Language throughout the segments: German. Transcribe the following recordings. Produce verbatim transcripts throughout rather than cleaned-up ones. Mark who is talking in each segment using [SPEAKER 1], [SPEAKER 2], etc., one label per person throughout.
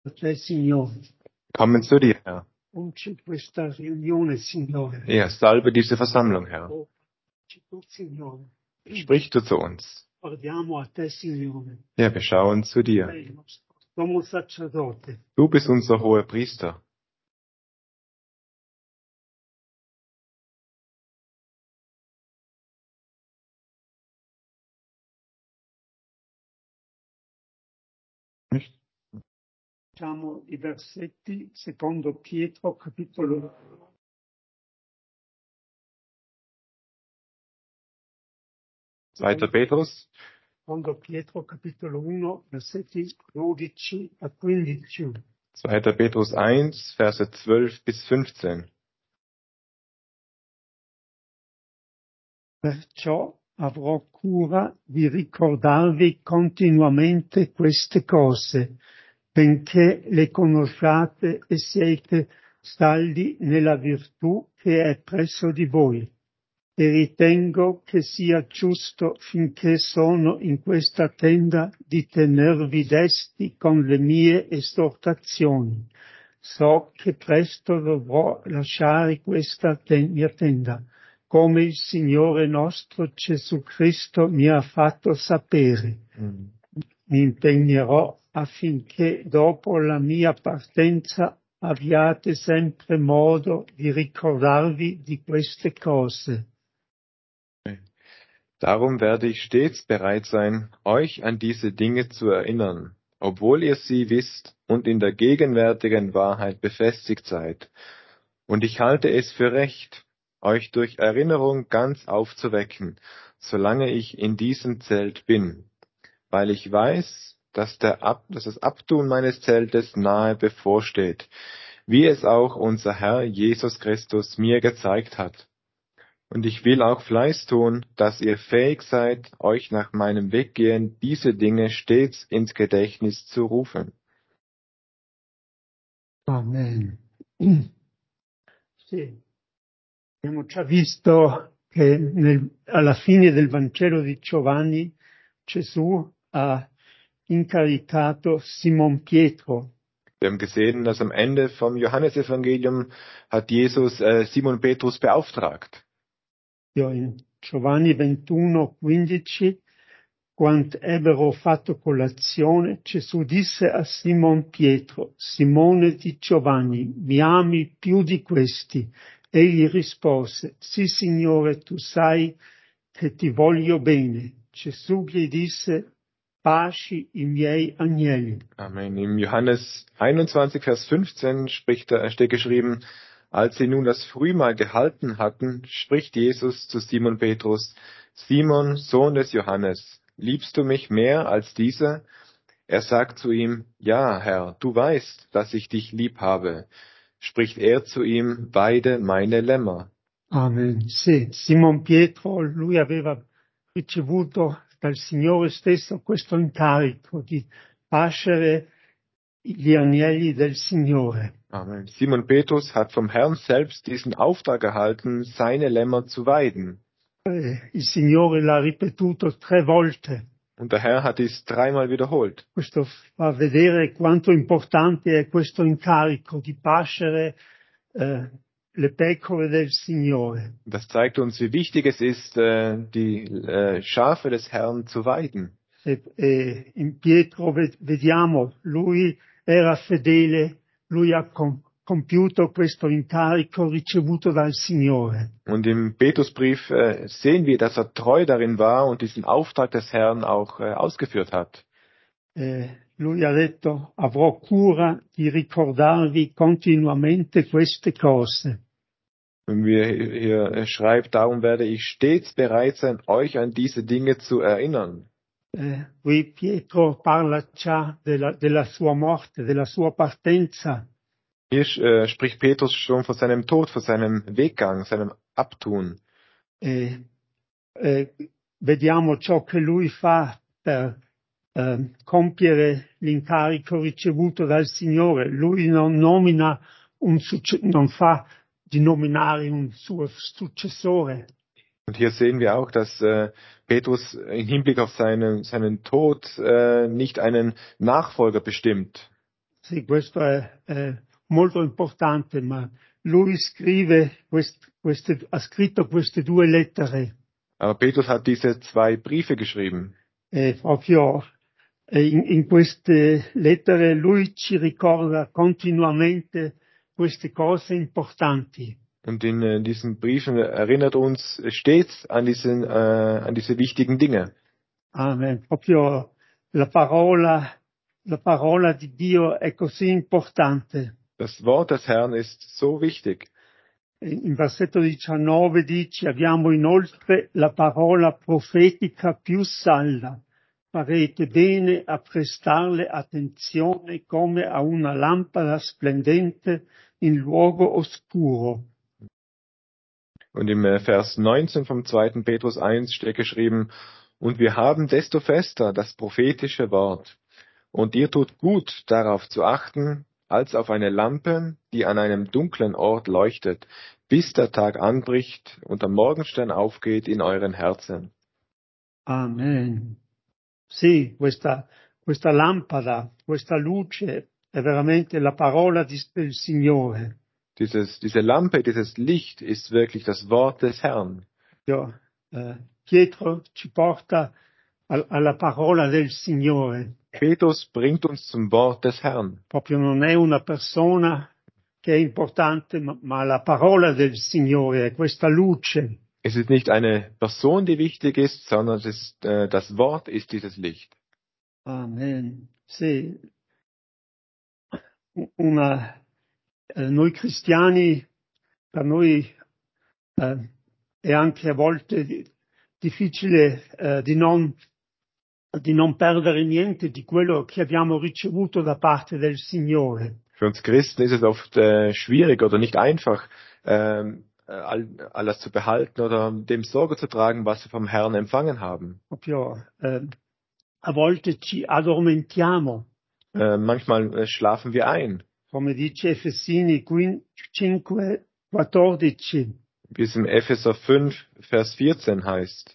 [SPEAKER 1] te, Signore.
[SPEAKER 2] Kommen zu dir, Herr.
[SPEAKER 1] Unci questa riunione, Signore.
[SPEAKER 2] Ja, salbe diese Versammlung, Herr.
[SPEAKER 1] Oh, ci tu, Signore.
[SPEAKER 2] Sprich du zu uns.
[SPEAKER 1] Guardiamo a te, Signore.
[SPEAKER 2] Ja, wir schauen zu dir.
[SPEAKER 1] Sei il nostro sommo sacerdote.
[SPEAKER 2] Du bist unser hoher Priester. Nicht?
[SPEAKER 1] Facciamo i versetti, secondo Pietro, capitolo
[SPEAKER 2] Zweiter Petrus,
[SPEAKER 1] secondo Pietro, capitolo uno, versetti dodici a quindici.
[SPEAKER 2] Zweiter Petrus eins, Verse zwölf bis fünfzehn.
[SPEAKER 1] Perciò avrò cura di ricordarvi continuamente queste cose, benché le conosciate e siete saldi nella virtù che è presso di voi. E ritengo che sia giusto, finché sono in questa tenda, di tenervi desti con le mie esortazioni. So che presto dovrò lasciare questa ten- mia tenda, come il Signore nostro Gesù Cristo mi ha fatto sapere.
[SPEAKER 2] Mm.
[SPEAKER 1] Mi impegnerò affinché dopo la mia partenza abbiate sempre modo di ricordarvi di queste cose.
[SPEAKER 2] Darum werde ich stets bereit sein, euch an diese Dinge zu erinnern, obwohl ihr sie wisst und in der gegenwärtigen Wahrheit befestigt seid. Und ich halte es für recht, euch durch Erinnerung ganz aufzuwecken, solange ich in diesem Zelt bin, weil ich weiß, dass, der Ab, dass das Abtun meines Zeltes nahe bevorsteht, wie es auch unser Herr Jesus Christus mir gezeigt hat. Und ich will auch Fleiß tun, dass ihr fähig seid, euch nach meinem Weggehen diese Dinge stets ins Gedächtnis zu rufen.
[SPEAKER 1] Amen. Sì, abbiamo già visto che nel- alla fine del Vangelo di Giovanni Gesù ha incaricato Simon Pietro.
[SPEAKER 2] Wir haben gesehen, dass am Ende vom Johannesevangelium hat Jesus äh, Simon Petrus beauftragt.
[SPEAKER 1] Io in Giovanni ventuno quindici, quando ebbero fatto colazione, Gesù disse a Simon Pietro: Simone di Giovanni, mi ami più di questi? Egli rispose: Sì, Signore, tu sai che ti voglio bene. Gesù gli disse: pasci i miei agnelli.
[SPEAKER 2] Amen. Im Johannes einundzwanzig, Vers fünfzehn spricht, da- steht geschrieben, als sie nun das Frühmahl gehalten hatten, spricht Jesus zu Simon Petrus: Simon, Sohn des Johannes, liebst du mich mehr als diese? Er sagt zu ihm: Ja, Herr, du weißt, dass ich dich lieb habe. Spricht er zu ihm: Weide meine Lämmer.
[SPEAKER 1] Amen. Sì, Simon Pietro, lui aveva ricevuto dal Signore stesso questo incarico di pascere gli agnelli del Signore.
[SPEAKER 2] Amen. Simon Petrus hat vom Herrn selbst diesen Auftrag erhalten, seine Lämmer zu weiden.
[SPEAKER 1] Eh, il Signore l'ha ripetuto tre volte.
[SPEAKER 2] Und der Herr hat dies dreimal wiederholt.
[SPEAKER 1] Questo fa vedere quanto importante è questo incarico di pascere eh, le pecore del Signore.
[SPEAKER 2] Das zeigt uns, wie wichtig es ist, äh, die äh, Schafe des Herrn zu weiden.
[SPEAKER 1] E, e in Pietro ve- vediamo, lui era fedele, lui ha com- compiuto questo incarico ricevuto dal Signore.
[SPEAKER 2] Und im Petrusbrief äh, sehen wir, dass er treu darin war und diesen Auftrag des Herrn auch äh, ausgeführt hat.
[SPEAKER 1] Eh, lui ha detto: avrò cura di ricordarvi continuamente queste cose.
[SPEAKER 2] Wenn wir hier äh, schreibt, darum werde ich stets bereit sein, euch an diese Dinge zu erinnern.
[SPEAKER 1] Eh, qui Pietro parla già della, della sua morte, della sua partenza.
[SPEAKER 2] Hier äh, spricht Petrus schon von seinem Tod, von seinem Weggang, seinem Abtun.
[SPEAKER 1] E, eh, vediamo ciò che lui fa per eh, compiere l'incarico ricevuto dal Signore. Lui non nomina un succe- non fa di nominare un suo successore.
[SPEAKER 2] Und hier sehen wir auch, dass äh, Petrus im Hinblick auf seinen, seinen Tod äh, nicht einen Nachfolger bestimmt.
[SPEAKER 1] Sì, questo è, è molto importante, ma lui scrive quest- queste, ha scritto queste due lettere
[SPEAKER 2] Aber Petrus hat diese zwei Briefe geschrieben.
[SPEAKER 1] e proprio eh, in, in queste lettere lui ci ricorda continuamente queste cose importanti.
[SPEAKER 2] Und in äh, diesen Briefen erinnert uns stets an, diesen, äh, an diese wichtigen Dinge.
[SPEAKER 1] Amen. Proprio la parola, la parola di Dio è così importante.
[SPEAKER 2] Das Wort des Herrn ist so wichtig.
[SPEAKER 1] In versetto diciannove dice: abbiamo inoltre la parola profetica più salda. Farete bene a prestarle attenzione come a una lampada splendente in luogo oscuro.
[SPEAKER 2] Und im äh, Vers neunzehn vom zweiten Petrus eins steht geschrieben, und wir haben desto fester das prophetische Wort. Und ihr tut gut, darauf zu achten, als auf eine Lampe, die an einem dunklen Ort leuchtet, bis der Tag anbricht und der Morgenstern aufgeht in euren Herzen.
[SPEAKER 1] Amen. Sì, questa, questa lampada, questa luce è veramente la parola di- del Signore.
[SPEAKER 2] Dieses, diese Lampe, dieses Licht ist wirklich das Wort des Herrn.
[SPEAKER 1] Io, eh, Pietro ci porta al- alla parola del Signore.
[SPEAKER 2] Petrus bringt uns zum Wort des Herrn.
[SPEAKER 1] Proprio non è una persona che è importante, ma, ma la parola del Signore è questa luce.
[SPEAKER 2] Es ist nicht eine Person, die wichtig ist, sondern es ist, äh, das Wort ist dieses Licht.
[SPEAKER 1] Amen. Sì, una, eh, noi cristiani, per noi eh, è anche a volte di- difficile eh, di non di non perdere niente di quello che abbiamo ricevuto da parte del Signore.
[SPEAKER 2] Für uns Christen ist es oft äh, schwierig oder nicht einfach, ähm, äh, all, alles zu behalten oder dem Sorge zu tragen, was wir vom Herrn empfangen haben.
[SPEAKER 1] Proprio, eh, a volte ci addormentiamo,
[SPEAKER 2] Äh, manchmal äh, schlafen wir ein,
[SPEAKER 1] come dice Efesini cinque quattordici.
[SPEAKER 2] wie es im Epheser fünf, Vers vierzehn heißt.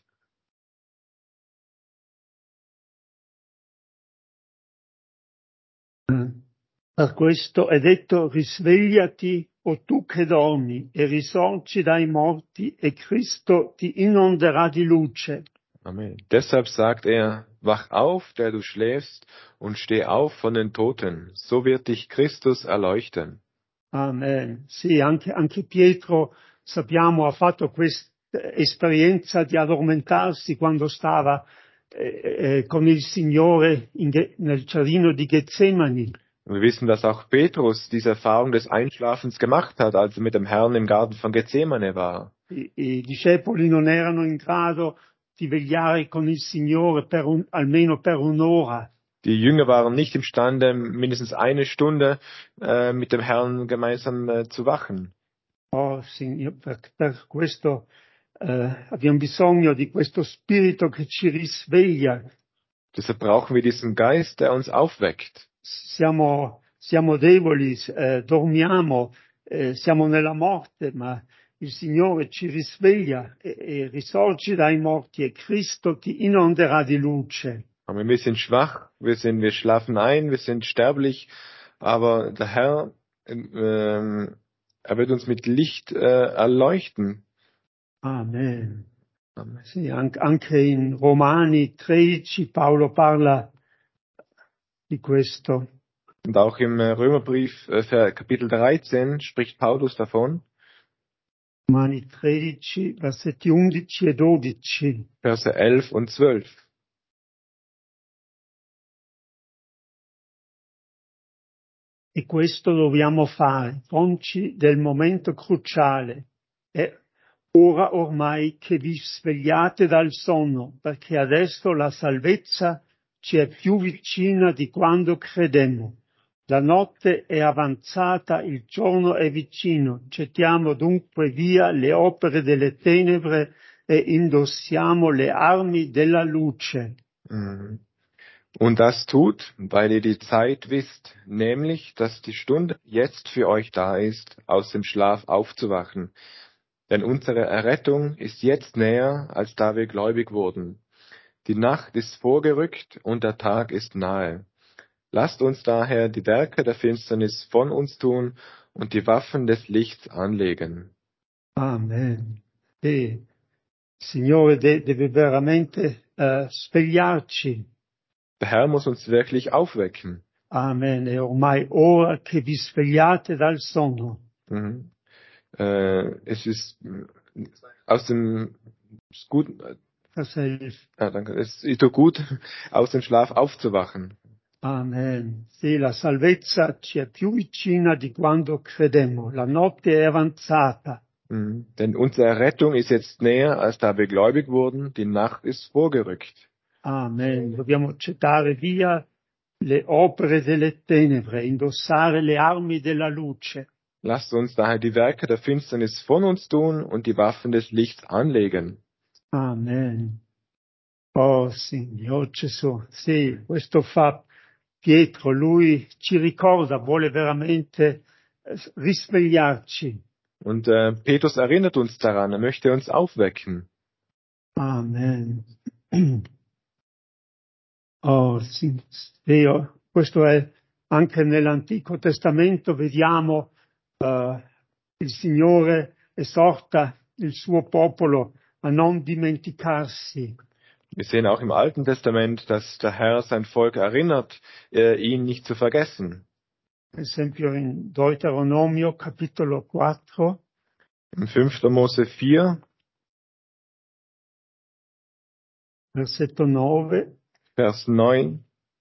[SPEAKER 1] Per questo è detto: risvegliati, o tu che dormi, e risorgi dai morti, e Cristo ti inonderà di luce.
[SPEAKER 2] Amen. Deshalb sagt er, wach auf, der du schläfst, und steh auf von den Toten, so wird dich Christus erleuchten.
[SPEAKER 1] Amen. Sì, anche, anche Pietro, sappiamo, ha fatto questa esperienza di addormentarsi quando stava eh, eh, con il Signore in Ge- nel giardino di Getsemani.
[SPEAKER 2] Und wir wissen, dass auch Petrus diese Erfahrung des Einschlafens gemacht hat, als er mit dem Herrn im Garten von Gethsemane war.
[SPEAKER 1] I, I discepoli non erano in grado di vegliare con il Signore per un- almeno per un'ora.
[SPEAKER 2] Die Jünger waren nicht imstande, mindestens eine Stunde äh, mit dem Herrn gemeinsam äh, zu wachen.
[SPEAKER 1] Oh, Signore, per, per questo eh, abbiamo bisogno di questo spirito che ci risveglia.
[SPEAKER 2] Deshalb brauchen wir diesen Geist, der uns aufweckt.
[SPEAKER 1] Siamo, siamo deboli, eh, dormiamo, eh, siamo nella morte, ma il Signore ci risveglia e, e risorgi dai morti e Cristo ti inonderà di luce.
[SPEAKER 2] Aber wir sind schwach, wir sind, wir schlafen ein, wir sind sterblich, aber der Herr, ähm, er wird uns mit Licht äh, erleuchten.
[SPEAKER 1] Amen.
[SPEAKER 2] Amen.
[SPEAKER 1] Sì, an- anche in Romani tredici Paolo parla di questo.
[SPEAKER 2] Und auch im äh, Römerbrief, äh, für Kapitel dreizehn, spricht Paulus davon,
[SPEAKER 1] Romani tredici, versetti undici e dodici.
[SPEAKER 2] Verse elf und zwölf.
[SPEAKER 1] E questo dobbiamo fare, consci del momento cruciale. È ora ormai che vi svegliate dal sonno, perché adesso la salvezza ci è più vicina di quando credemmo. La notte è avanzata, il giorno è vicino. Gettiamo dunque via le opere delle tenebre e indossiamo le armi della luce.
[SPEAKER 2] Mhm. Und das tut, weil ihr die Zeit wisst, nämlich, dass die Stunde jetzt für euch da ist, aus dem Schlaf aufzuwachen. Denn unsere Errettung ist jetzt näher, als da wir gläubig wurden. Die Nacht ist vorgerückt und der Tag ist nahe. Lasst uns daher die Werke der Finsternis von uns tun und die Waffen des Lichts anlegen.
[SPEAKER 1] Amen. E il Signore de- deve veramente eh, svegliarci.
[SPEAKER 2] Der Herr muss uns wirklich aufwecken.
[SPEAKER 1] Amen. È ormai ora che vi svegliate dal sonno.
[SPEAKER 2] Mhm. Äh, es ist äh, aus dem es ist gut, äh,
[SPEAKER 1] Das hilft.
[SPEAKER 2] ah, danke, es ist so gut, aus dem Schlaf aufzuwachen.
[SPEAKER 1] Amen. Sì, la salvezza ci è più vicina di quando credemmo. La notte è avanzata.
[SPEAKER 2] Mhm. Denn unsere Rettung ist jetzt näher, als da wir gläubig wurden. Die Nacht ist vorgerückt.
[SPEAKER 1] Amen. Dobbiamo gettare via le opere delle tenebre, indossare le armi della luce.
[SPEAKER 2] Lasst uns daher die Werke der Finsternis von uns tun und die Waffen des Lichts anlegen.
[SPEAKER 1] Amen. Oh Signore Gesù, sì, questo fa Pietro, lui ci ricorda, vuole veramente eh, risvegliarci.
[SPEAKER 2] Und äh, Petrus erinnert uns daran, er möchte uns aufwecken.
[SPEAKER 1] Amen. Oh, sì, Dio, questo è anche nell'Antico Testamento, vediamo eh, il Signore esorta il suo popolo a non dimenticarsi.
[SPEAKER 2] Wir sehen auch im Alten Testament, dass der Herr sein Volk erinnert, äh, ihn nicht zu vergessen.
[SPEAKER 1] Per esempio in Deuteronomio capitolo quattro,
[SPEAKER 2] Im fünften Mose vier,
[SPEAKER 1] versetto nove,
[SPEAKER 2] Vers neun.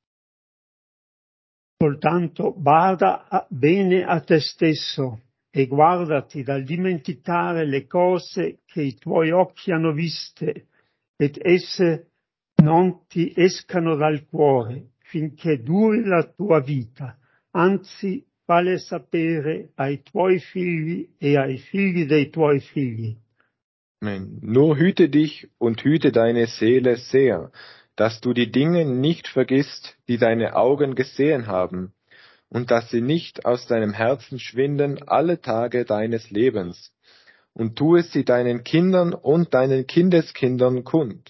[SPEAKER 1] soltanto bada a- bene a te stesso e guardati dal dimenticare le cose che i tuoi occhi hanno viste ed esse non ti escano dal cuore finché duri la tua vita, anzi falle sapere ai tuoi figli e ai figli dei tuoi figli.
[SPEAKER 2] Amen. Nur hüte dich und hüte deine Seele sehr, dass du die Dinge nicht vergisst, die deine Augen gesehen haben, und dass sie nicht aus deinem Herzen schwinden alle Tage deines Lebens. Und tu es sie deinen Kindern und deinen Kindeskindern kund.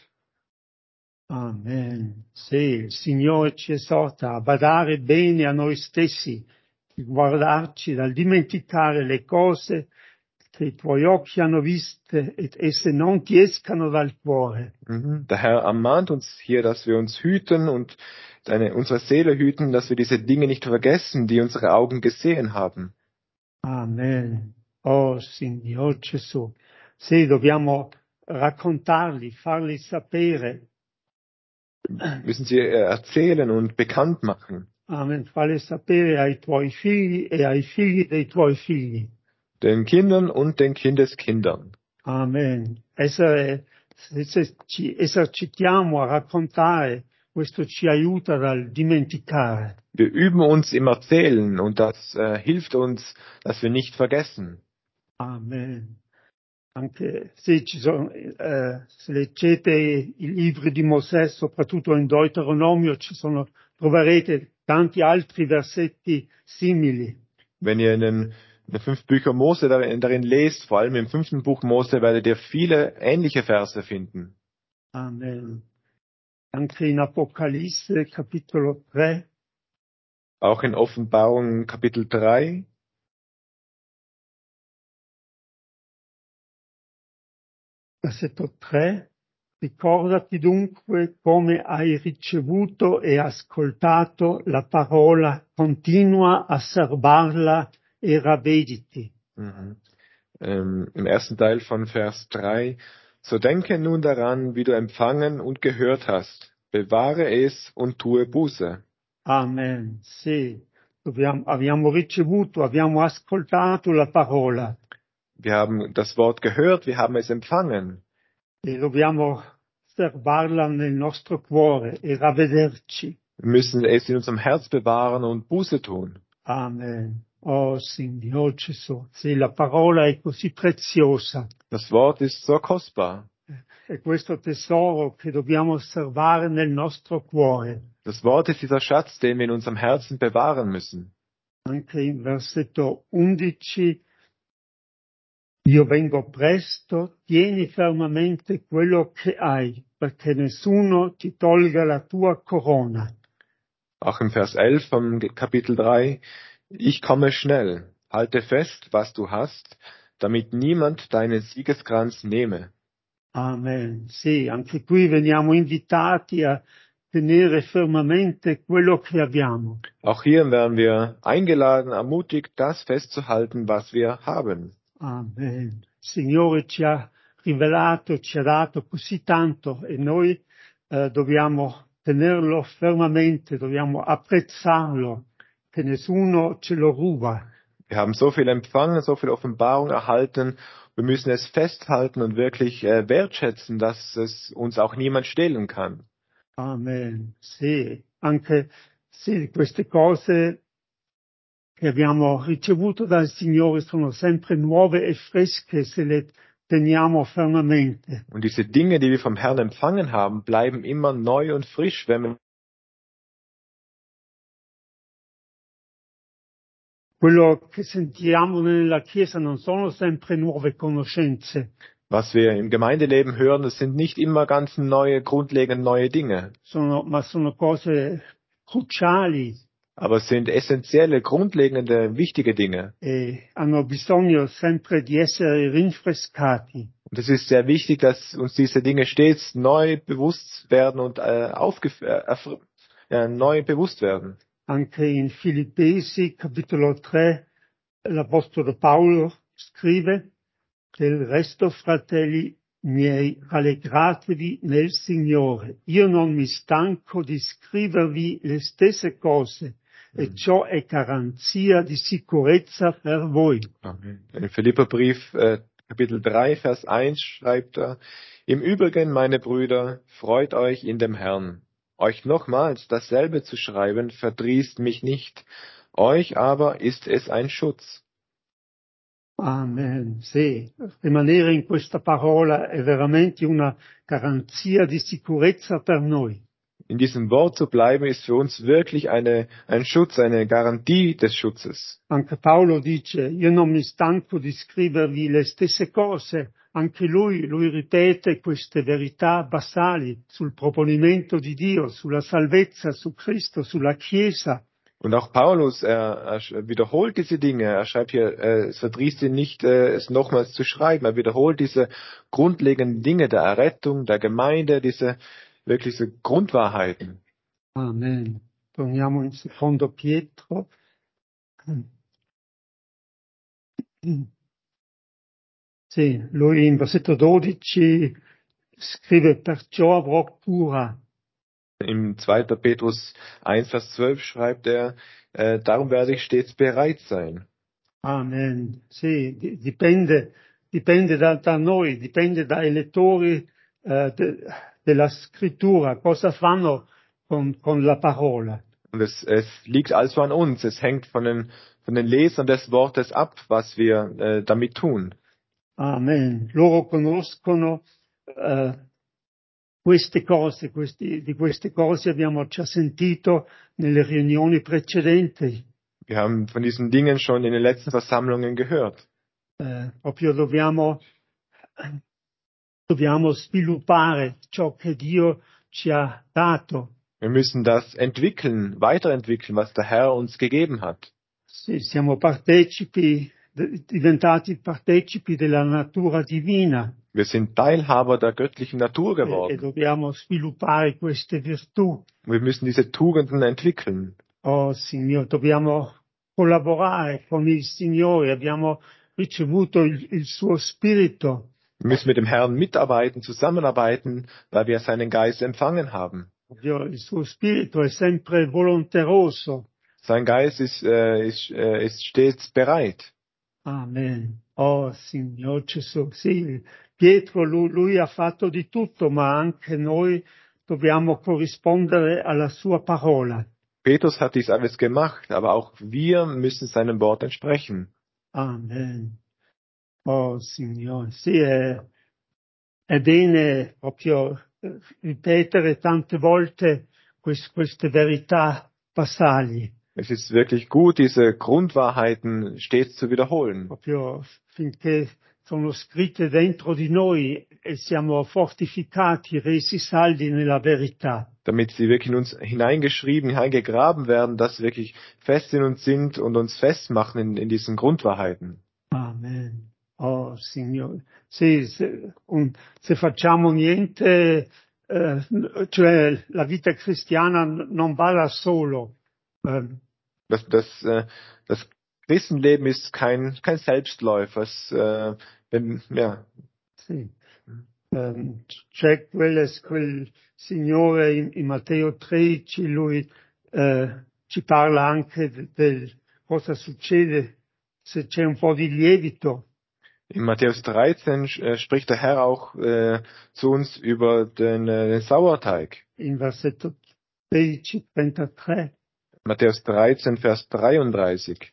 [SPEAKER 1] Amen. Sì, il Signore ci esorta a badare bene a noi stessi, guardarci dal dimenticare le cose che i tuoi occhi hanno viste ed esse non ti escano dal cuore.
[SPEAKER 2] Mhm. Der Herr ermahnt uns hier, dass wir uns hüten und deine, unsere Seele hüten, dass wir diese Dinge nicht vergessen, die unsere Augen gesehen haben.
[SPEAKER 1] Amen. Oh Signore Gesù. Sì, dobbiamo raccontarli, farli sapere.
[SPEAKER 2] Müssen sie äh, erzählen und bekannt machen.
[SPEAKER 1] Amen. Farli sapere ai tuoi figli e ai figli dei tuoi figli.
[SPEAKER 2] Den Kindern und den Kindeskindern.
[SPEAKER 1] Amen. Essere, se ci esercitiamo a raccontare, questo ci aiuta dal dimenticare.
[SPEAKER 2] Wir üben uns im Erzählen und das äh, hilft uns, dass wir nicht vergessen.
[SPEAKER 1] Amen. Anche se ci sono, eh, se leggete i libri di Mosè, soprattutto in Deuteronomio, ci sono, troverete tanti altri versetti simili.
[SPEAKER 2] Wenn ihr in den, in den fünf Bücher Mose darin, darin lest, vor allem im fünften Buch Mose, werdet ihr viele ähnliche Verse finden.
[SPEAKER 1] Amen. Anche in Apocalisse, capitolo tre,
[SPEAKER 2] Auch in Offenbarung Kapitel drei,
[SPEAKER 1] versetto tre, ricordati dunque come hai ricevuto e ascoltato la parola, continua a serbarla e ravvediti.
[SPEAKER 2] mhm. ähm, im ersten Teil von Vers drei, so denke nun daran, wie du empfangen und gehört hast, bewahre es und tue Buße.
[SPEAKER 1] Amen. Sì, dobbiamo, abbiamo ricevuto, abbiamo ascoltato la parola
[SPEAKER 2] Wir haben das Wort gehört, wir haben es empfangen.
[SPEAKER 1] e dobbiamo serbarla nel nostro cuore e ravvederci.
[SPEAKER 2] Wir müssen es in unserem Herz bewahren und Buße tun.
[SPEAKER 1] Amen. Oh Signore Gesù, sì, la parola è così preziosa.
[SPEAKER 2] Das Wort ist so kostbar.
[SPEAKER 1] È questo tesoro che dobbiamo osservare nel nostro cuore.
[SPEAKER 2] Das Wort ist dieser Schatz, den wir in unserem Herzen bewahren müssen.
[SPEAKER 1] Anche in versetto undici, io vengo presto, tieni fermamente quello che hai, perché nessuno ti tolga la tua corona.
[SPEAKER 2] Auch im Vers elf vom Kapitel drei. Ich komme schnell. Halte fest, was du hast, damit niemand deinen Siegeskranz nehme.
[SPEAKER 1] Amen. Sì, anche qui veniamo invitati a tenere fermamente quello che abbiamo.
[SPEAKER 2] Auch hier werden wir eingeladen, ermutigt, das festzuhalten, was wir haben.
[SPEAKER 1] Amen. Il Signore ci ha rivelato, ci ha dato così tanto e noi eh, dobbiamo tenerlo fermamente, dobbiamo apprezzarlo, che nessuno ce lo ruba.
[SPEAKER 2] Wir haben so viel empfangen, so viel Offenbarung erhalten. Wir müssen es festhalten und wirklich äh, wertschätzen, dass es uns auch niemand stehlen kann.
[SPEAKER 1] Amen. Sì, anche sì, queste cose che abbiamo ricevuto dal Signore sono sempre nuove e fresche se le teniamo fermamente.
[SPEAKER 2] Und diese Dinge, die wir vom Herrn empfangen haben, bleiben immer neu und frisch, wenn wir
[SPEAKER 1] Quello che sentiamo nella Chiesa non sono sempre nuove conoscenze,
[SPEAKER 2] was wir im Gemeindeleben hören, das sind nicht immer ganz neue, grundlegend neue Dinge,
[SPEAKER 1] sono, ma sono cose cruciali
[SPEAKER 2] aber es sind essentielle, grundlegende, wichtige Dinge.
[SPEAKER 1] e hanno bisogno sempre di essere rinfrescati.
[SPEAKER 2] Und es ist sehr wichtig, dass uns diese Dinge stets neu bewusst werden und äh, aufgef- äh, äh, neu bewusst werden.
[SPEAKER 1] Anche in Filippesi, capitolo tre, l'Apostolo Paolo scrive: del resto, fratelli miei, rallegratevi nel Signore. Io non mi stanco di scrivervi le stesse cose, e ciò è garanzia di sicurezza per voi.
[SPEAKER 2] Amen. Im Philipperbrief, äh, Kapitel drei, Vers eins schreibt er: Im Übrigen, meine Brüder, freut euch in dem Herrn. Euch nochmals dasselbe zu schreiben, verdrießt mich nicht. Euch aber ist es ein Schutz.
[SPEAKER 1] Amen. Sì, rimanere in questa parola è veramente una garanzia di sicurezza per noi.
[SPEAKER 2] In diesem Wort zu bleiben, ist für uns wirklich eine, ein Schutz, eine Garantie des Schutzes.
[SPEAKER 1] Anche Paolo dice: io non mi stanco di scrivervi le stesse cose. Anche lui, lui ripete queste verità basali sul proponimento di Dio, sulla salvezza, su Cristo, sulla Chiesa.
[SPEAKER 2] Und auch Paulus, er, er wiederholt diese Dinge. Er schreibt hier, äh, es verdrießt ihn nicht, äh, es nochmals zu schreiben. Er wiederholt diese grundlegenden Dinge der Errettung, der Gemeinde, diese wirklich so Grundwahrheiten.
[SPEAKER 1] Amen. Torniamo in secondo Pietro. Sì, lui in versetto dodici scrive: perciò avrò cura.
[SPEAKER 2] Im zweiter Petrus eins, Vers zwölf schreibt er, äh, darum werde ich stets bereit sein.
[SPEAKER 1] Amen. Sì, di- dipende, dipende da, da noi, dipende dai lettori eh, de- della scrittura, cosa fanno con, con la parola.
[SPEAKER 2] Und es, es liegt also an uns. Es hängt von den, von den Lesern des Wortes ab, was wir äh, damit tun.
[SPEAKER 1] Amen. Loro conoscono eh, queste cose, questi, di queste cose abbiamo già sentito nelle riunioni precedenti.
[SPEAKER 2] Wir haben von diesen Dingen schon in den letzten Versammlungen gehört.
[SPEAKER 1] Eh, proprio dobbiamo, dobbiamo sviluppare ciò che Dio ci ha dato.
[SPEAKER 2] Wir müssen das entwickeln, weiterentwickeln, was der Herr uns gegeben hat.
[SPEAKER 1] Sì, siamo partecipi, d- diventati partecipi della natura divina
[SPEAKER 2] Wir sind Teilhaber der göttlichen Natur
[SPEAKER 1] e, e
[SPEAKER 2] geworden.
[SPEAKER 1] dobbiamo sviluppare queste virtù.
[SPEAKER 2] Und wir müssen diese Tugenden entwickeln.
[SPEAKER 1] Oh Signore, dobbiamo collaborare con il Signore, abbiamo ricevuto il, il suo spirito.
[SPEAKER 2] Wir müssen mit dem Herrn mitarbeiten, zusammenarbeiten, weil wir seinen Geist empfangen haben.
[SPEAKER 1] Dio- Il suo spirito è sempre volonteroso.
[SPEAKER 2] Sein Geist ist, äh, ist, äh, ist stets bereit.
[SPEAKER 1] Amen. Oh Signore Gesù, sì, Pietro, lui, lui ha fatto di tutto, ma anche noi dobbiamo corrispondere alla sua parola.
[SPEAKER 2] Petrus hat dies alles gemacht, aber auch wir müssen seinem Wort entsprechen.
[SPEAKER 1] Amen. Oh Signore, sì, è, è bene proprio eh, ripetere tante volte quest- queste verità basali,
[SPEAKER 2] Es ist wirklich gut, diese Grundwahrheiten stets zu wiederholen,
[SPEAKER 1] proprio finché sono scritte dentro di noi e siamo fortificati, resi saldi nella verità.
[SPEAKER 2] damit sie wirklich in uns hineingeschrieben, hineingegraben werden, dass sie wirklich fest in uns sind und uns festmachen in, in diesen Grundwahrheiten.
[SPEAKER 1] Amen. Oh, Signore. Sì, se, un- se facciamo niente, eh, cioè la vita cristiana n- non va da solo. Eh,
[SPEAKER 2] Das, das, äh, das Christenleben ist kein, kein Selbstläufer. Es, äh, wenn, ja,
[SPEAKER 1] sì. Ehm, c'è quel, quel signore in, in Matteo tredici, lui eh, ci parla anche de- del cosa succede se c'è un po' di lievito.
[SPEAKER 2] in Matthäus dreizehn äh, spricht der Herr auch äh, zu uns über den, äh, den Sauerteig.
[SPEAKER 1] In versetto tredici trentatré.
[SPEAKER 2] Matthäus dreizehn, Vers dreiunddreißig.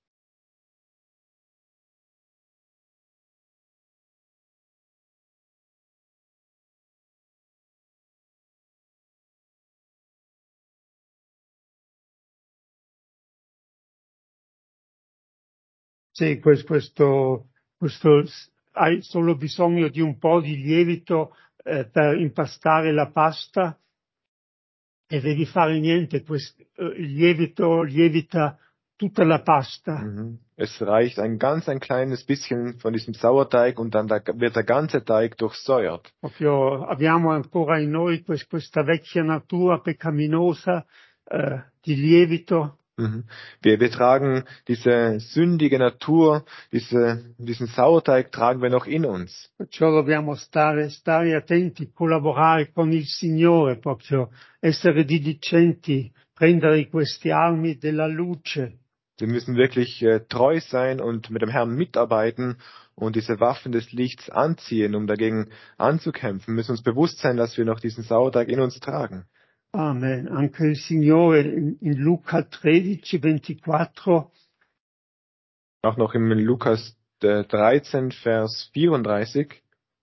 [SPEAKER 1] Sì, quest- questo, questo s- hai solo bisogno di un po' di lievito eh, per impastare la pasta e devi fare niente, quest- eh, il lievito lievita tutta la pasta.
[SPEAKER 2] Mhm. Es reicht ein ganz ein kleines bisschen von diesem Sauerteig und dann da wird der ganze Teig durchsäuert.
[SPEAKER 1] Proprio abbiamo ancora in noi quest- questa vecchia natura peccaminosa eh, di lievito.
[SPEAKER 2] Mhm. Wir, wir tragen diese sündige Natur, diese, diesen Sauerteig tragen wir noch in uns.
[SPEAKER 1] Perciò dobbiamo stare, stare attenti, collaborare con il Signore, proprio essere diligenti, prendere queste armi della luce.
[SPEAKER 2] Wir müssen wirklich äh, treu sein und mit dem Herrn mitarbeiten und diese Waffen des Lichts anziehen, um dagegen anzukämpfen. Wir müssen uns bewusst sein, dass wir noch diesen Sauerteig in uns tragen.
[SPEAKER 1] Amen. Anche il Signore in, in Luca tredici ventiquattro
[SPEAKER 2] Auch noch im Lukas äh, dreizehn, Vers vierunddreißig.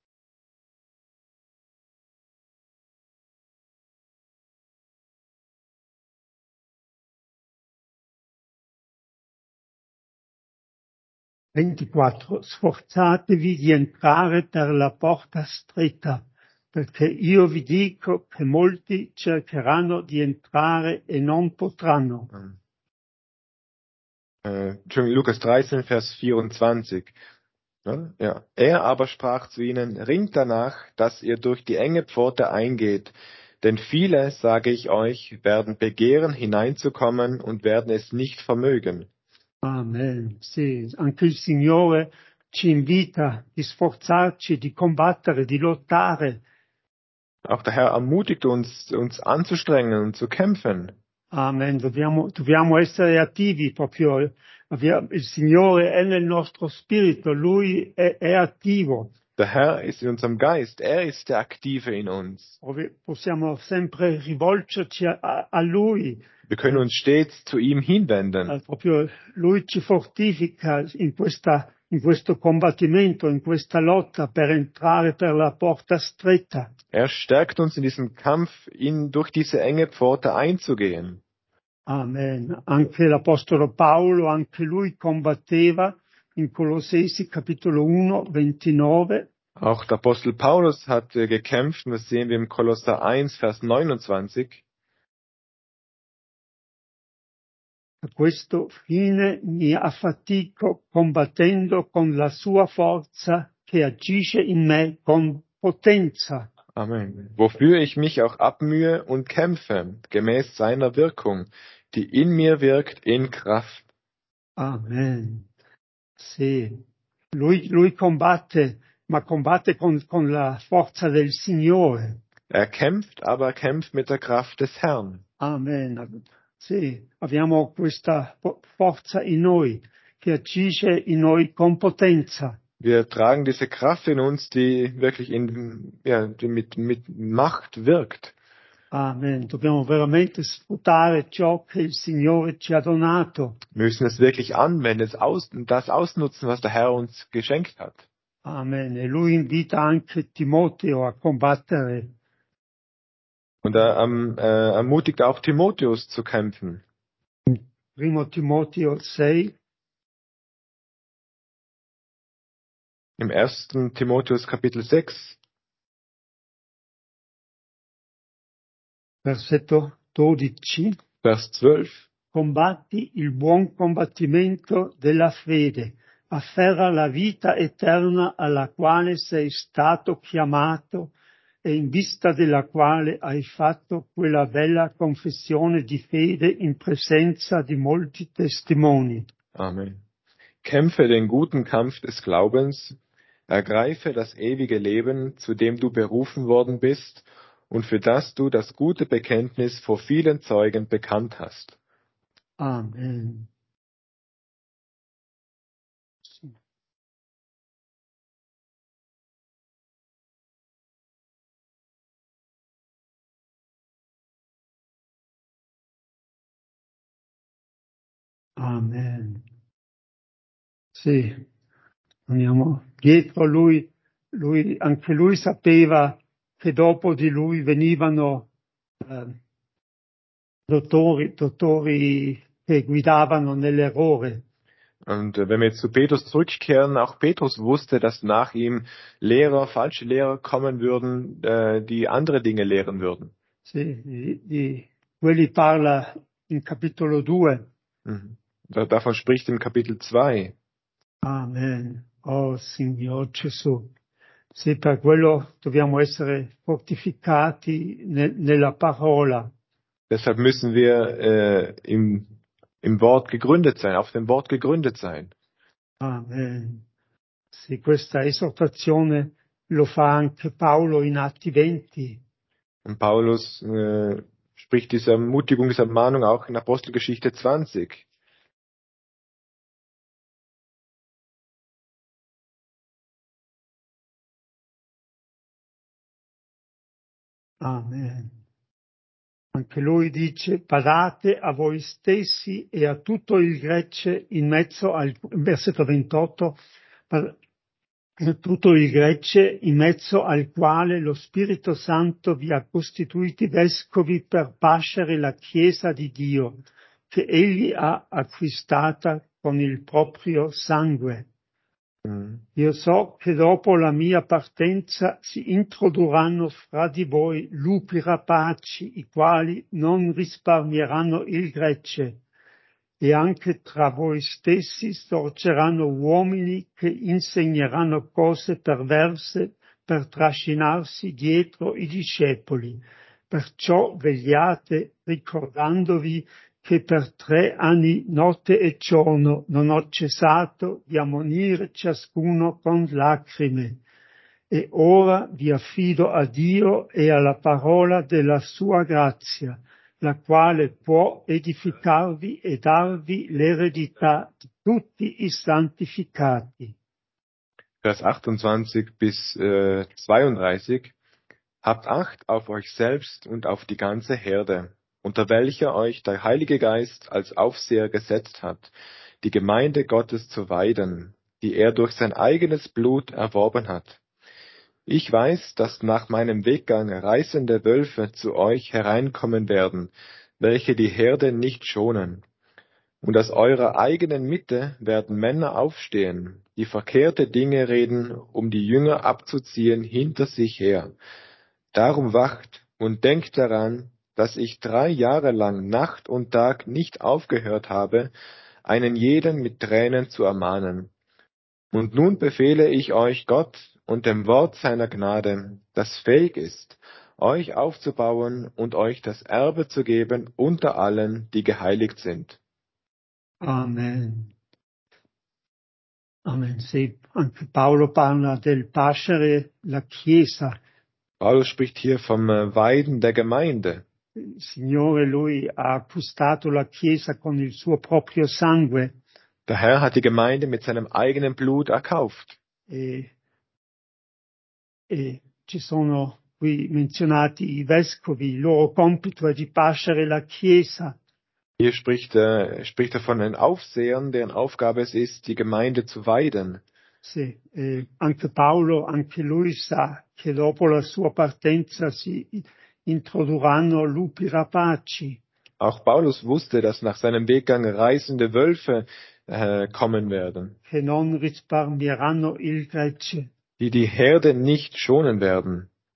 [SPEAKER 1] ventiquattro, sforzatevi di entrare per la porta stretta, perché io vi dico che molti cercheranno di entrare e non potranno.
[SPEAKER 2] Äh, Entschuldigung, Lukas dreizehn, Vers vierundzwanzig. Ja, ja. Er aber sprach zu ihnen, ringt danach, dass ihr durch die enge Pforte eingeht, denn viele, sage ich euch, werden begehren, hineinzukommen und werden es nicht vermögen.
[SPEAKER 1] Amen. Sì, anche il Signore ci invita di sforzarci, di combattere, di lottare.
[SPEAKER 2] Auch der Herr ermutigt uns, uns anzustrengen und zu kämpfen.
[SPEAKER 1] Amen. Dobbiamo, dobbiamo essere attivi proprio. Abbiamo- Il Signore è nel nostro spirito, Lui è, è attivo.
[SPEAKER 2] Der Herr ist in unserem Geist, er ist der Aktive in uns.
[SPEAKER 1] Ove- Possiamo sempre rivolgerci a, a- a Lui.
[SPEAKER 2] Wir können uns stets zu ihm hinwenden.
[SPEAKER 1] Eh, proprio Lui ci fortifica in questa, in questo combattimento, in questa lotta per entrare per la porta stretta.
[SPEAKER 2] Er stärkt uns in diesem Kampf, in, durch diese enge Pforte einzugehen.
[SPEAKER 1] Amen. Anche l'Apostolo Paolo, anche lui combatteva in Colossesi capitolo uno, ventinove.
[SPEAKER 2] Auch der Apostel Paulus hat äh, gekämpft, und das sehen wir im Kolosser eins, Vers neunundzwanzig.
[SPEAKER 1] A questo fine mi affatico combattendo con la sua forza che agisce in me con potenza.
[SPEAKER 2] Amen. Wofür ich mich auch abmühe und kämpfe, gemäß seiner Wirkung, die in mir wirkt in Kraft.
[SPEAKER 1] Amen. Sì. Lui, lui combatte, ma combatte con, con la forza del Signore.
[SPEAKER 2] Er kämpft, aber kämpft mit der Kraft des Herrn.
[SPEAKER 1] Amen. Sì, abbiamo questa po- forza in noi che agisce in noi con potenza.
[SPEAKER 2] Wir tragen diese Kraft in uns, die wirklich in, ja, die mit, mit Macht wirkt.
[SPEAKER 1] Amen. Dobbiamo veramente sfruttare ciò che il Signore ci ha donato.
[SPEAKER 2] Wir müssen es wirklich anwenden, es aus, das ausnutzen, was der Herr uns geschenkt hat.
[SPEAKER 1] Amen. E lui invita anche Timoteo a combattere.
[SPEAKER 2] Und er ähm, äh, ermutigt auch Timotheus zu kämpfen.
[SPEAKER 1] Primo Timoteo sei,
[SPEAKER 2] Im ersten Timotheus Kapitel sechs.
[SPEAKER 1] Versetto dodici.
[SPEAKER 2] Vers zwölf.
[SPEAKER 1] Combatti il buon combattimento della fede, afferra la vita eterna alla quale sei stato chiamato e in vista della quale hai fatto quella bella confessione di fede in presenza di molti testimoni.
[SPEAKER 2] Amen. Kämpfe den guten Kampf des Glaubens, ergreife das ewige Leben, zu dem du berufen worden bist und für das du das gute Bekenntnis vor vielen Zeugen bekannt hast.
[SPEAKER 1] Amen. Amen. Sì, andiamo dietro lui, lui, anche lui sapeva che dopo di lui venivano eh, dottori, dottori che guidavano nell'errore.
[SPEAKER 2] Und äh, wenn wir jetzt zu Petrus zurückkehren, auch Petrus wusste, dass nach ihm Lehrer, falsche Lehrer kommen würden, äh, die andere Dinge lehren würden.
[SPEAKER 1] Sì, di, di quelli parla in capitolo due.
[SPEAKER 2] Mhm. Da- Davon spricht im Kapitel zwei.
[SPEAKER 1] Amen. Oh Signor Gesù. Sì, per quello dobbiamo essere fortificati ne- nella parola.
[SPEAKER 2] Deshalb müssen wir äh, im, im Wort gegründet sein, auf dem Wort gegründet sein.
[SPEAKER 1] Amen. Sì, questa esortazione lo fa anche Paolo in Atti venti.
[SPEAKER 2] Und Paulus äh, spricht diese Ermutigung, diese Ermahnung auch in Apostelgeschichte zwanzig.
[SPEAKER 1] Amen. Anche lui dice, badate a voi stessi e a tutto il grecce in mezzo al, versetto ventotto, a tutto il grecce in mezzo al quale lo Spirito Santo vi ha costituiti vescovi per pascere la Chiesa di Dio, che egli ha acquistata con il proprio sangue.
[SPEAKER 2] Mhm.
[SPEAKER 1] Io so che dopo la mia partenza si introdurranno fra di voi lupi rapaci, i quali non risparmieranno il grecce, e anche tra voi stessi sorgeranno uomini che insegneranno cose perverse per trascinarsi dietro i discepoli. Perciò vegliate ricordandovi che per tre anni notte e giorno non ho cessato di ammonire ciascuno con lacrime. E ora vi affido a Dio e alla parola della sua grazia, la quale può edificarvi e darvi l'eredità di tutti i santificati.
[SPEAKER 2] Vers achtundzwanzig bis äh, zweiunddreißig. Habt Acht auf euch selbst und auf die ganze Herde, unter welcher euch der Heilige Geist als Aufseher gesetzt hat, die Gemeinde Gottes zu weiden, die er durch sein eigenes Blut erworben hat. Ich weiß, dass nach meinem Weggang reißende Wölfe zu euch hereinkommen werden, welche die Herde nicht schonen. Und aus eurer eigenen Mitte werden Männer aufstehen, die verkehrte Dinge reden, um die Jünger abzuziehen hinter sich her. Darum wacht und denkt daran, dass ich drei Jahre lang Nacht und Tag nicht aufgehört habe, einen jeden mit Tränen zu ermahnen. Und nun befehle ich euch Gott und dem Wort seiner Gnade, das fähig ist, euch aufzubauen und euch das Erbe zu geben unter allen, die geheiligt sind.
[SPEAKER 1] Amen. Amen. Sì, anche Paolo parla del pascere la Chiesa.
[SPEAKER 2] Paulus spricht hier vom äh, Weiden der Gemeinde.
[SPEAKER 1] Il Signore, lui ha acquistato la Chiesa con il suo proprio sangue.
[SPEAKER 2] Der Herr hat die Gemeinde mit seinem eigenen Blut erkauft.
[SPEAKER 1] E, e ci sono qui menzionati i vescovi, il loro compito è di pascere la Chiesa.
[SPEAKER 2] Hier spricht, äh, spricht er von den Aufsehern, deren Aufgabe es ist, die Gemeinde zu weiden.
[SPEAKER 1] Sì, e anche Paolo, anche lui sa che dopo la sua partenza si introdurranno lupi rapaci.
[SPEAKER 2] Auch Paulus wusste, dass nach seinem Weggang reißende Wölfe äh, kommen werden,
[SPEAKER 1] Che non risparmieranno il grecce.
[SPEAKER 2] die die Herde nicht schonen werden.